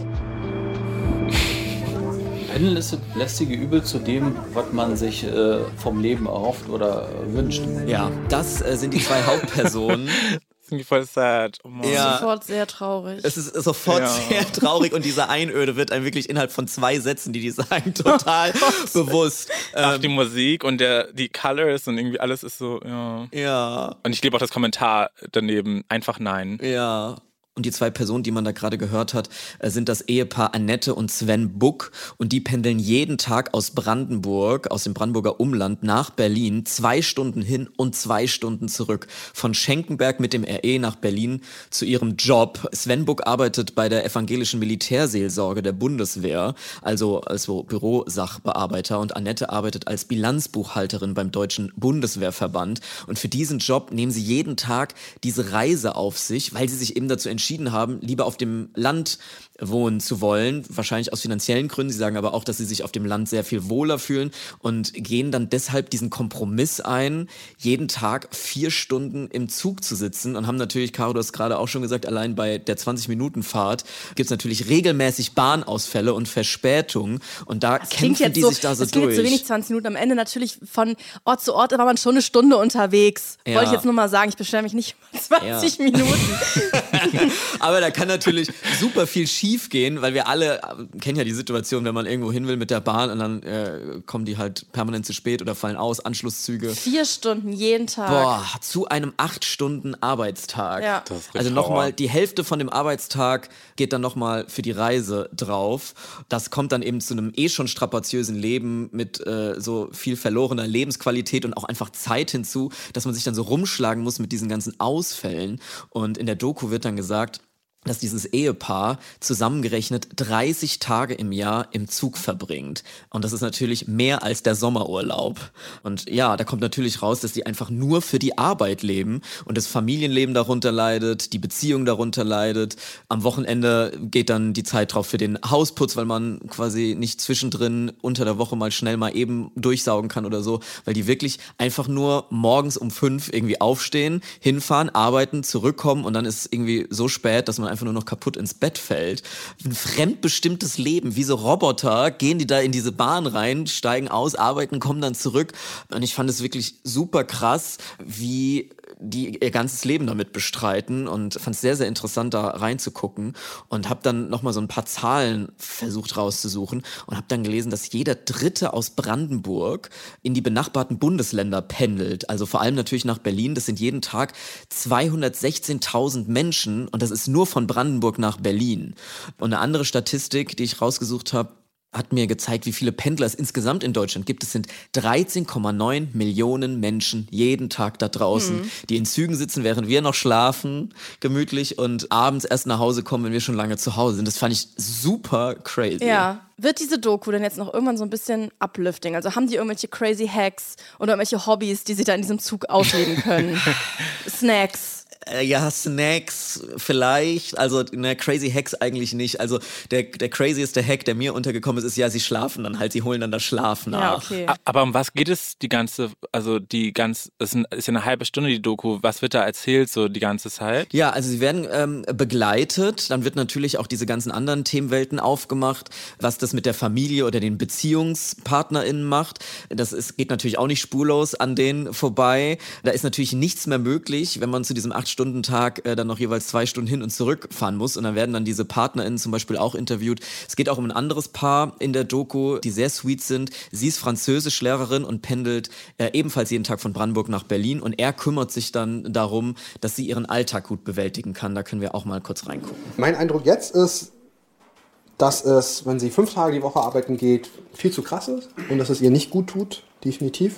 Pendeln ist das lästige Übel zu dem, was man sich äh, vom Leben erhofft oder äh, wünscht. Ja, das äh, sind die zwei Hauptpersonen. Das ist voll sad. Oh Mann. Ja. Sofort sehr traurig. Es ist sofort ja. sehr traurig und diese Einöde wird einem wirklich innerhalb von zwei Sätzen, die die sagen, total oh bewusst. Auch ähm, die Musik und der, die Colors und irgendwie alles ist so, ja. Ja. Und ich liebe auch das Kommentar daneben, einfach nein. Ja. Und die zwei Personen, die man da gerade gehört hat, sind das Ehepaar Annette und Sven Buck. Und die pendeln jeden Tag aus Brandenburg, aus dem Brandenburger Umland nach Berlin, zwei Stunden hin und zwei Stunden zurück. Von Schenkenberg mit dem R E nach Berlin zu ihrem Job. Sven Buck arbeitet bei der evangelischen Militärseelsorge der Bundeswehr, also als so Bürosachbearbeiter. Und Annette arbeitet als Bilanzbuchhalterin beim Deutschen Bundeswehrverband. Und für diesen Job nehmen sie jeden Tag diese Reise auf sich, weil sie sich eben dazu entschieden haben, lieber auf dem Land wohnen zu wollen, wahrscheinlich aus finanziellen Gründen. Sie sagen aber auch, dass sie sich auf dem Land sehr viel wohler fühlen und gehen dann deshalb diesen Kompromiss ein, jeden Tag vier Stunden im Zug zu sitzen und haben natürlich, Caro, du hast gerade auch schon gesagt, allein bei der zwanzig-Minuten-Fahrt gibt es natürlich regelmäßig Bahnausfälle und Verspätungen und da das kämpfen die so, sich da so das klingt durch. Jetzt so wenig zwanzig Minuten, am Ende natürlich von Ort zu Ort war man schon eine Stunde unterwegs. Ja. Wollte ich jetzt nur mal sagen, ich beschwere mich nicht zwanzig ja. Minuten. Aber da kann natürlich super viel schief gehen, weil wir alle äh, kennen ja die Situation, wenn man irgendwo hin will mit der Bahn und dann äh, kommen die halt permanent zu spät oder fallen aus, Anschlusszüge. Vier Stunden jeden Tag. Boah, zu einem acht Stunden Arbeitstag. Ja. Das ist also nochmal, die Hälfte von dem Arbeitstag geht dann nochmal für die Reise drauf. Das kommt dann eben zu einem eh schon strapaziösen Leben mit äh, so viel verlorener Lebensqualität und auch einfach Zeit hinzu, dass man sich dann so rumschlagen muss mit diesen ganzen Ausfällen. Und in der Doku wird dann gesagt, dass dieses Ehepaar zusammengerechnet dreißig Tage im Jahr im Zug verbringt. Und das ist natürlich mehr als der Sommerurlaub. Und ja, da kommt natürlich raus, dass die einfach nur für die Arbeit leben und das Familienleben darunter leidet, die Beziehung darunter leidet. Am Wochenende geht dann die Zeit drauf für den Hausputz, weil man quasi nicht zwischendrin unter der Woche mal schnell mal eben durchsaugen kann oder so, weil die wirklich einfach nur morgens um fünf irgendwie aufstehen, hinfahren, arbeiten, zurückkommen und dann ist es irgendwie so spät, dass man einfach nur noch kaputt ins Bett fällt. Ein fremdbestimmtes Leben, wie so Roboter, gehen die da in diese Bahn rein, steigen aus, arbeiten, kommen dann zurück. Und ich fand es wirklich super krass, wie die ihr ganzes Leben damit bestreiten und fand es sehr, sehr interessant, da reinzugucken und habe dann nochmal so ein paar Zahlen versucht rauszusuchen und habe dann gelesen, dass jeder Dritte aus Brandenburg in die benachbarten Bundesländer pendelt, also vor allem natürlich nach Berlin. Das sind jeden Tag zweihundertsechzehntausend Menschen und das ist nur von Brandenburg nach Berlin. Und eine andere Statistik, die ich rausgesucht habe, hat mir gezeigt, wie viele Pendler es insgesamt in Deutschland gibt. Es sind dreizehn Komma neun Millionen Menschen jeden Tag da draußen, mhm. die in Zügen sitzen, während wir noch schlafen, gemütlich und abends erst nach Hause kommen, wenn wir schon lange zu Hause sind. Das fand ich super crazy. Ja. Wird diese Doku denn jetzt noch irgendwann so ein bisschen uplifting? Also haben die irgendwelche crazy Hacks oder irgendwelche Hobbys, die sie da in diesem Zug ausleben können? Snacks? Ja, Snacks vielleicht, also ne, crazy Hacks eigentlich nicht. Also der, der crazieste Hack, der mir untergekommen ist, ist ja, sie schlafen dann halt, sie holen dann das Schlaf nach. Ja, okay. Aber um was geht es die ganze, also die ganz, es ist ja eine halbe Stunde die Doku, was wird da erzählt so die ganze Zeit? Ja, also sie werden ähm, begleitet, dann wird natürlich auch diese ganzen anderen Themenwelten aufgemacht, was das mit der Familie oder den BeziehungspartnerInnen macht. Das ist, geht natürlich auch nicht spurlos an denen vorbei. Da ist natürlich nichts mehr möglich, wenn man zu diesem acht Stunden Tag äh, dann noch jeweils zwei Stunden hin und zurück fahren muss und dann werden dann diese PartnerInnen zum Beispiel auch interviewt. Es geht auch um ein anderes Paar in der Doku, die sehr sweet sind. Sie ist Französischlehrerin und pendelt äh, ebenfalls jeden Tag von Brandenburg nach Berlin und er kümmert sich dann darum, dass sie ihren Alltag gut bewältigen kann. Da können wir auch mal kurz reingucken. Mein Eindruck jetzt ist, dass es, wenn sie fünf Tage die Woche arbeiten geht, viel zu krass ist und dass es ihr nicht gut tut, definitiv.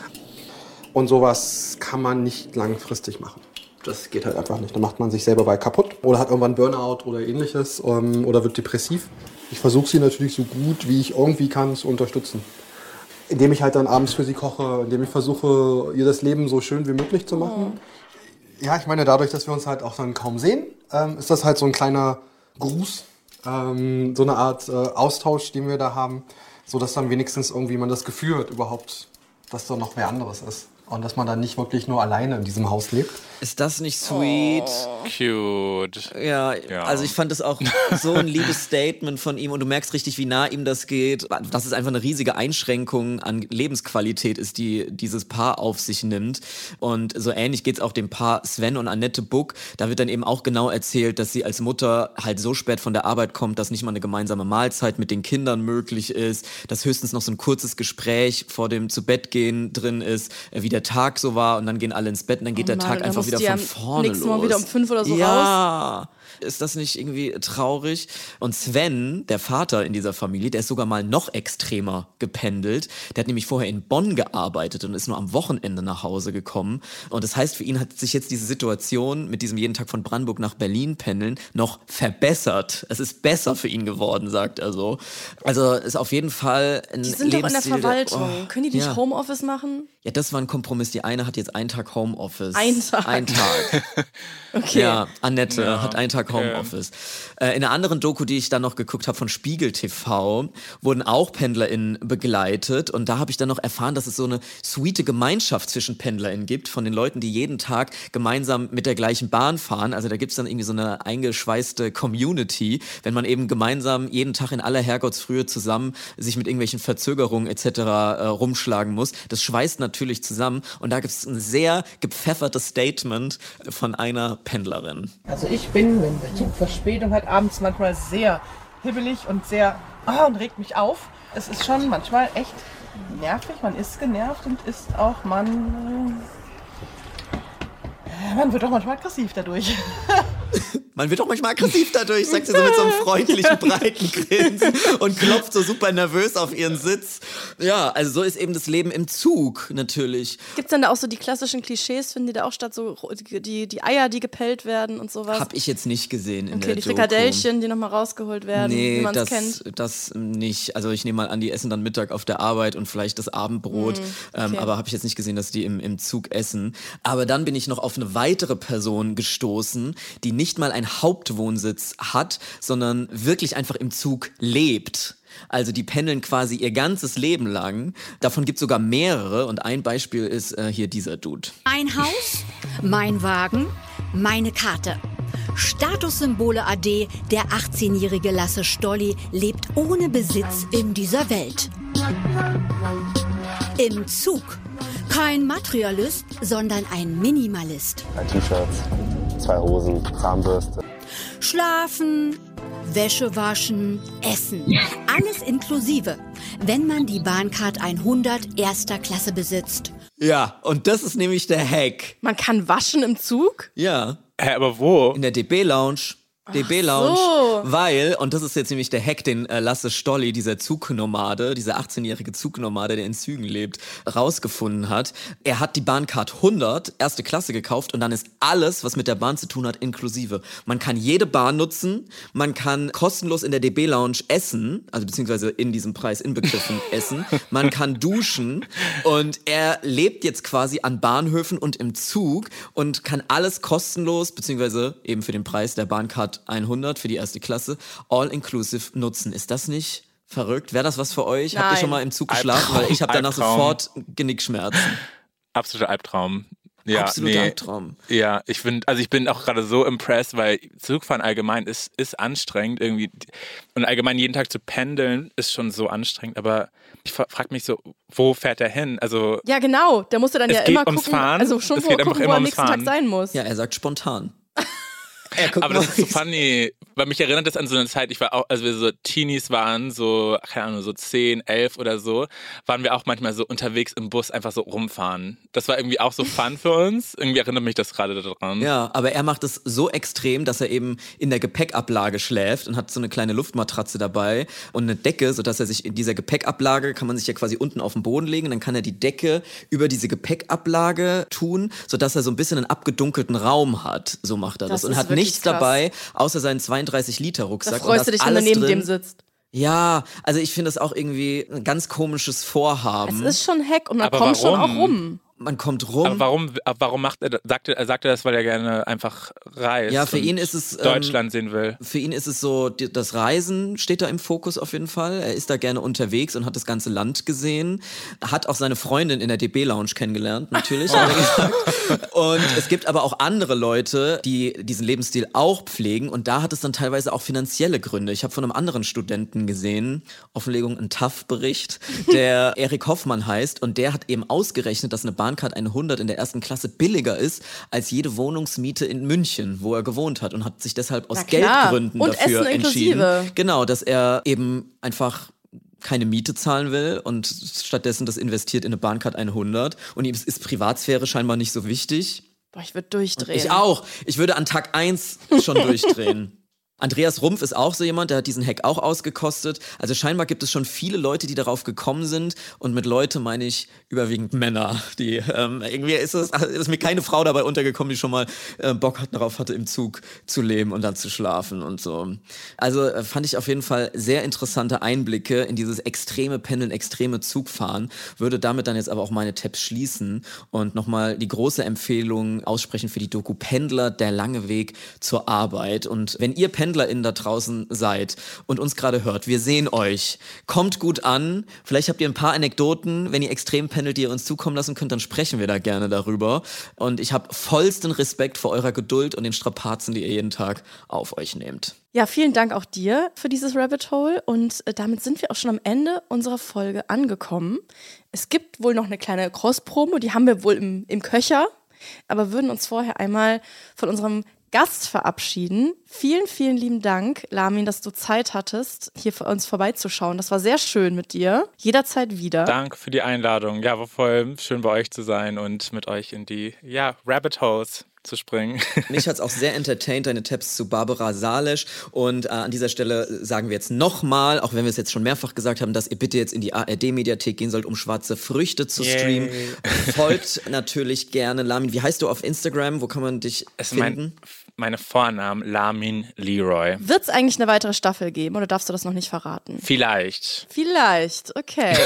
Und sowas kann man nicht langfristig machen. Das geht halt einfach nicht. Dann macht man sich selber bei kaputt oder hat irgendwann Burnout oder ähnliches ähm, oder wird depressiv. Ich versuche sie natürlich so gut, wie ich irgendwie kann, zu unterstützen. Indem ich halt dann abends für sie koche, indem ich versuche, ihr das Leben so schön wie möglich zu machen. Mhm. Ja, ich meine, dadurch, dass wir uns halt auch dann kaum sehen, ähm, ist das halt so ein kleiner Gruß, ähm, so eine Art äh, Austausch, den wir da haben, sodass dann wenigstens irgendwie man das Gefühl hat überhaupt, dass da noch mehr anderes ist. Und dass man dann nicht wirklich nur alleine in diesem Haus lebt. Ist das nicht sweet? Oh. Cute. Ja, ja, also ich fand es auch so ein liebes Statement von ihm und du merkst richtig, wie nah ihm das geht. Dass es einfach eine riesige Einschränkung an Lebensqualität ist, die dieses Paar auf sich nimmt. Und so ähnlich geht es auch dem Paar Sven und Annette Buck. Da wird dann eben auch genau erzählt, dass sie als Mutter halt so spät von der Arbeit kommt, dass nicht mal eine gemeinsame Mahlzeit mit den Kindern möglich ist, dass höchstens noch so ein kurzes Gespräch vor dem Zubettgehen drin ist, wie der Tag so war und dann gehen alle ins Bett und dann geht oh der Mann, Tag einfach wieder von vorne nächstes los. Mal wieder um fünf oder so ja. raus. Ist das nicht irgendwie traurig? Und Sven, der Vater in dieser Familie, der ist sogar mal noch extremer gependelt. Der hat nämlich vorher in Bonn gearbeitet und ist nur am Wochenende nach Hause gekommen. Und das heißt, für ihn hat sich jetzt diese Situation mit diesem jeden Tag von Brandenburg nach Berlin pendeln noch verbessert. Es ist besser für ihn geworden, sagt er so. Also ist auf jeden Fall ein Die sind Lebensstil, doch in der Verwaltung. Der, oh, Können die nicht ja. Homeoffice machen? Ja, das war ein Kompromiss. Die eine hat jetzt einen Tag Homeoffice. Ein Tag? Ein Tag. Okay. Ja, Annette Ja. hat einen Tag Homeoffice. Äh, in einer anderen Doku, die ich dann noch geguckt habe von Spiegel T V, wurden auch PendlerInnen begleitet und da habe ich dann noch erfahren, dass es so eine sweete Gemeinschaft zwischen PendlerInnen gibt, von den Leuten, die jeden Tag gemeinsam mit der gleichen Bahn fahren. Also da gibt es dann irgendwie so eine eingeschweißte Community, wenn man eben gemeinsam jeden Tag in aller Herrgottsfrühe zusammen sich mit irgendwelchen Verzögerungen et cetera äh, rumschlagen muss. Das schweißt natürlich zusammen und da gibt es ein sehr gepfeffertes Statement von einer Pendlerin. Also ich bin, wenn der Zug Verspätung hat, abends manchmal sehr hibbelig und sehr oh, und regt mich auf. Es ist schon manchmal echt nervig, man ist genervt und ist auch, man, äh, man wird auch manchmal aggressiv dadurch. Man wird auch manchmal aggressiv dadurch, sagt sie so mit so einem freundlichen, breiten Grinsen und klopft so super nervös auf ihren Sitz. Ja, also so ist eben das Leben im Zug natürlich. Gibt's denn da auch so die klassischen Klischees, finden die da auch statt, so die, die Eier, die gepellt werden und sowas? Hab ich jetzt nicht gesehen in okay, der die Doku. Frikadellchen, die nochmal rausgeholt werden, nee, wie man es das, kennt. das nicht. Also ich nehme mal an, die essen dann Mittag auf der Arbeit und vielleicht das Abendbrot. Mm, okay. ähm, aber habe ich jetzt nicht gesehen, dass die im, im Zug essen. Aber dann bin ich noch auf eine weitere Person gestoßen, die nicht mal ein Hauptwohnsitz hat, sondern wirklich einfach im Zug lebt. Also die pendeln quasi ihr ganzes Leben lang. Davon gibt es sogar mehrere und ein Beispiel ist äh, hier dieser Dude. Mein Haus, mein Wagen, meine Karte. Statussymbole A D, der achtzehnjährige Lasse Stolli lebt ohne Besitz in dieser Welt. Im Zug Kein Materialist, sondern ein Minimalist. Ein T-Shirt, zwei Hosen, Zahnbürste. Schlafen, Wäsche waschen, essen. Alles inklusive, wenn man die Bahncard hundert erster Klasse besitzt. Ja, und das ist nämlich der Hack. Man kann waschen im Zug? Ja. Hä, aber wo? In der D B-Lounge. D B-Lounge, so. Weil, und das ist jetzt nämlich der Hack, den äh, Lasse Stolli, dieser Zugnomade, dieser achtzehnjährige Zugnomade, der in Zügen lebt, rausgefunden hat. Er hat die Bahncard hundert, erste Klasse gekauft und dann ist alles, was mit der Bahn zu tun hat, inklusive. Man kann jede Bahn nutzen, man kann kostenlos in der D B-Lounge essen, also beziehungsweise in diesem Preis inbegriffen essen, man kann duschen und er lebt jetzt quasi an Bahnhöfen und im Zug und kann alles kostenlos, beziehungsweise eben für den Preis der Bahncard hundert für die erste Klasse, all-inclusive nutzen. Ist das nicht verrückt? Wäre das was für euch? Nein. Habt ihr schon mal im Zug geschlafen? Albtraum, Weil ich habe danach Albtraum. sofort Genickschmerzen. Absoluter Albtraum. Ja, Absoluter nee. Albtraum. Ja, ich bin, also ich bin auch gerade so impressed, weil Zugfahren allgemein ist, ist anstrengend irgendwie. Und allgemein jeden Tag zu pendeln ist schon so anstrengend, aber ich frage mich so, wo fährt er hin? Also Ja, genau. Der musste dann Es ja geht immer ums gucken, Fahren. also schon Es wo, geht einfach gucken, wo immer er am ums nächsten Fahren. Tag sein muss. Ja, er sagt spontan. Aber das ist so funny, weil mich erinnert das an so eine Zeit, ich war auch, als wir so Teenies waren, so, keine Ahnung, so zehn, elf oder so, waren wir auch manchmal so unterwegs im Bus einfach so rumfahren. Das war irgendwie auch so fun für uns. Irgendwie erinnert mich das gerade daran. Ja, aber er macht es so extrem, dass er eben in der Gepäckablage schläft und hat so eine kleine Luftmatratze dabei und eine Decke, sodass er sich in dieser Gepäckablage, kann man sich ja quasi unten auf den Boden legen, dann kann er die Decke über diese Gepäckablage tun, sodass er so ein bisschen einen abgedunkelten Raum hat. So macht er das. Das Und ist hat wirklich nichts krass. dabei, außer seinen zweiunddreißig Liter Rucksack. Da freust und du dich, da wenn ist du alles neben drin. dem sitzt. Ja, also ich finde das auch irgendwie ein ganz komisches Vorhaben. Es ist schon Hack und man Aber kommt schon warum? auch rum. Man kommt rum. Aber warum, aber warum macht er, sagt er, sagt er das, weil er gerne einfach reist? Ja, für und ihn ist es, ähm, Deutschland sehen will. Für ihn ist es so, die, das Reisen steht da im Fokus auf jeden Fall. Er ist da gerne unterwegs und hat das ganze Land gesehen. Hat auch seine Freundin in der D B-Lounge kennengelernt, natürlich. hat er gesagt. Und es gibt aber auch andere Leute, die diesen Lebensstil auch pflegen. Und da hat es dann teilweise auch finanzielle Gründe. Ich habe von einem anderen Studenten gesehen, Offenlegung, ein T A F-Bericht, der Erik Hoffmann heißt. Und der hat eben ausgerechnet, dass eine Bahncard hundert in der ersten Klasse billiger ist als jede Wohnungsmiete in München, wo er gewohnt hat und hat sich deshalb aus Na klar. Geldgründen Und dafür Essen entschieden. inklusive. Genau, dass er eben einfach keine Miete zahlen will und stattdessen das investiert in eine Bahncard hundert und ihm ist Privatsphäre scheinbar nicht so wichtig. Boah, ich würde durchdrehen. Ich auch. Ich würde an Tag eins schon durchdrehen. Andreas Rumpf ist auch so jemand, der hat diesen Hack auch ausgekostet. Also scheinbar gibt es schon viele Leute, die darauf gekommen sind. Und mit Leute meine ich überwiegend Männer. Die ähm, irgendwie ist es ist mir keine Frau dabei untergekommen, die schon mal äh, Bock hat, darauf hatte, im Zug zu leben und dann zu schlafen und so. Also äh, fand ich auf jeden Fall sehr interessante Einblicke in dieses extreme Pendeln, extreme Zugfahren. Würde damit dann jetzt aber auch meine Tabs schließen und nochmal die große Empfehlung aussprechen für die Doku Pendler, der lange Weg zur Arbeit. Und wenn ihr PendlerInnen da draußen seid und uns gerade hört, wir sehen euch. Kommt gut an. Vielleicht habt ihr ein paar Anekdoten, wenn ihr extrem pendelt, die ihr uns zukommen lassen könnt, dann sprechen wir da gerne darüber. Und ich habe vollsten Respekt vor eurer Geduld und den Strapazen, die ihr jeden Tag auf euch nehmt. Ja, vielen Dank auch dir für dieses Rabbit Hole und äh, damit sind wir auch schon am Ende unserer Folge angekommen. Es gibt wohl noch eine kleine Cross-Promo, die haben wir wohl im, im Köcher, aber würden uns vorher einmal von unserem Gast verabschieden. Vielen, vielen lieben Dank, Lamin, dass du Zeit hattest, hier für uns vorbeizuschauen. Das war sehr schön mit dir. Jederzeit wieder. Danke für die Einladung. Ja, war voll schön bei euch zu sein und mit euch in die ja, Rabbit Holes zu springen. Mich hat es auch sehr entertained, deine Tabs zu Barbara Salesch. Und äh, an dieser Stelle sagen wir jetzt nochmal, auch wenn wir es jetzt schon mehrfach gesagt haben, dass ihr bitte jetzt in die A R D-Mediathek gehen sollt, um Schwarze Früchte zu Yay. streamen. Folgt natürlich gerne Lamin. Wie heißt du auf Instagram? Wo kann man dich Es ist finden? mein, meine Vornamen, Lamin Leroy. Wird es eigentlich eine weitere Staffel geben oder darfst du das noch nicht verraten? Vielleicht. Vielleicht, okay.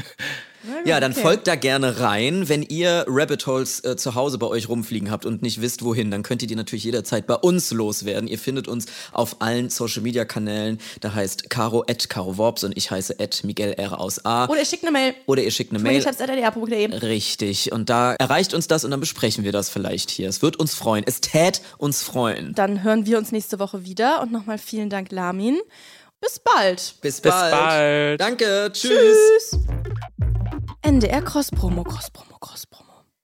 Ja, dann Okay. folgt da gerne rein. Wenn ihr Rabbit Holes äh, zu Hause bei euch rumfliegen habt und nicht wisst, wohin, dann könnt ihr die natürlich jederzeit bei uns loswerden. Ihr findet uns auf allen Social-Media-Kanälen. Da heißt Caro at Caro Worps und ich heiße at Miguel R aus A. Oder ihr schickt eine Mail. Oder ihr schickt eine Mail. twenty tabs at r d r punkt d e. Richtig. Und da erreicht uns das und dann besprechen wir das vielleicht hier. Es wird uns freuen. Es tät uns freuen. Dann hören wir uns nächste Woche wieder und nochmal vielen Dank, Lamin. Bis bald. Bis, Bis bald. bald. Danke. Tschüss. Tschüss. N D R Cross Promo, Cross Promo, Cross Promo.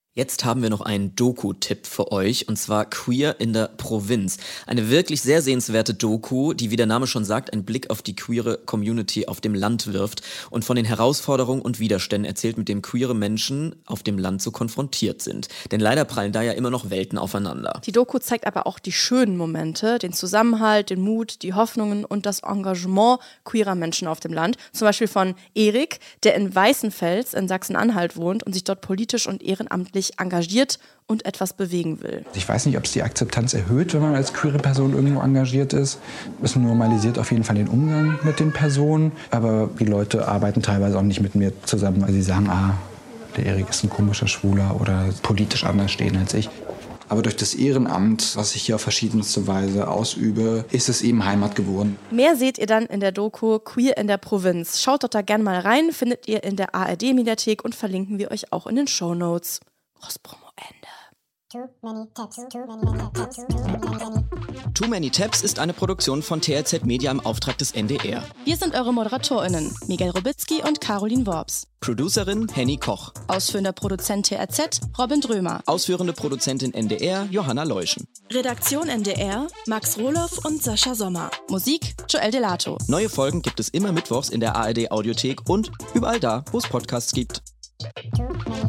Jetzt haben wir noch einen Doku-Tipp für euch, und zwar Queer in der Provinz. Eine wirklich sehr sehenswerte Doku, die, wie der Name schon sagt, einen Blick auf die queere Community auf dem Land wirft und von den Herausforderungen und Widerständen erzählt, mit dem queere Menschen auf dem Land so konfrontiert sind. Denn leider prallen da ja immer noch Welten aufeinander. Die Doku zeigt aber auch die schönen Momente, den Zusammenhalt, den Mut, die Hoffnungen und das Engagement queerer Menschen auf dem Land. Zum Beispiel von Erik, der in Weißenfels in Sachsen-Anhalt wohnt und sich dort politisch und ehrenamtlich engagiert und etwas bewegen will. Ich weiß nicht, ob es die Akzeptanz erhöht, wenn man als queere Person irgendwo engagiert ist. Es normalisiert auf jeden Fall den Umgang mit den Personen. Aber die Leute arbeiten teilweise auch nicht mit mir zusammen, weil sie sagen, ah, der Erik ist ein komischer Schwuler oder politisch anders stehen als ich. Aber durch das Ehrenamt, was ich hier auf verschiedenste Weise ausübe, ist es eben Heimat geworden. Mehr seht ihr dann in der Doku Queer in der Provinz. Schaut dort da gerne mal rein, findet ihr in der A R D-Mediathek und verlinken wir euch auch in den Shownotes. Großpromo Ende. Too many tabs, too many tabs, too many. Too Many Tabs ist eine Produktion von T R Z Media im Auftrag des N D R. Wir sind eure ModeratorInnen, Miguel Robitzky und Caroline Worps. Producerin Henny Koch. Ausführender Produzent T R Z, Robin Drömer. Ausführende Produzentin N D R, Johanna Leuschen. Redaktion N D R, Max Rohloff und Sascha Sommer. Musik, Joel Delato. Neue Folgen gibt es immer mittwochs in der A R D Audiothek und überall da, wo es Podcasts gibt. Too many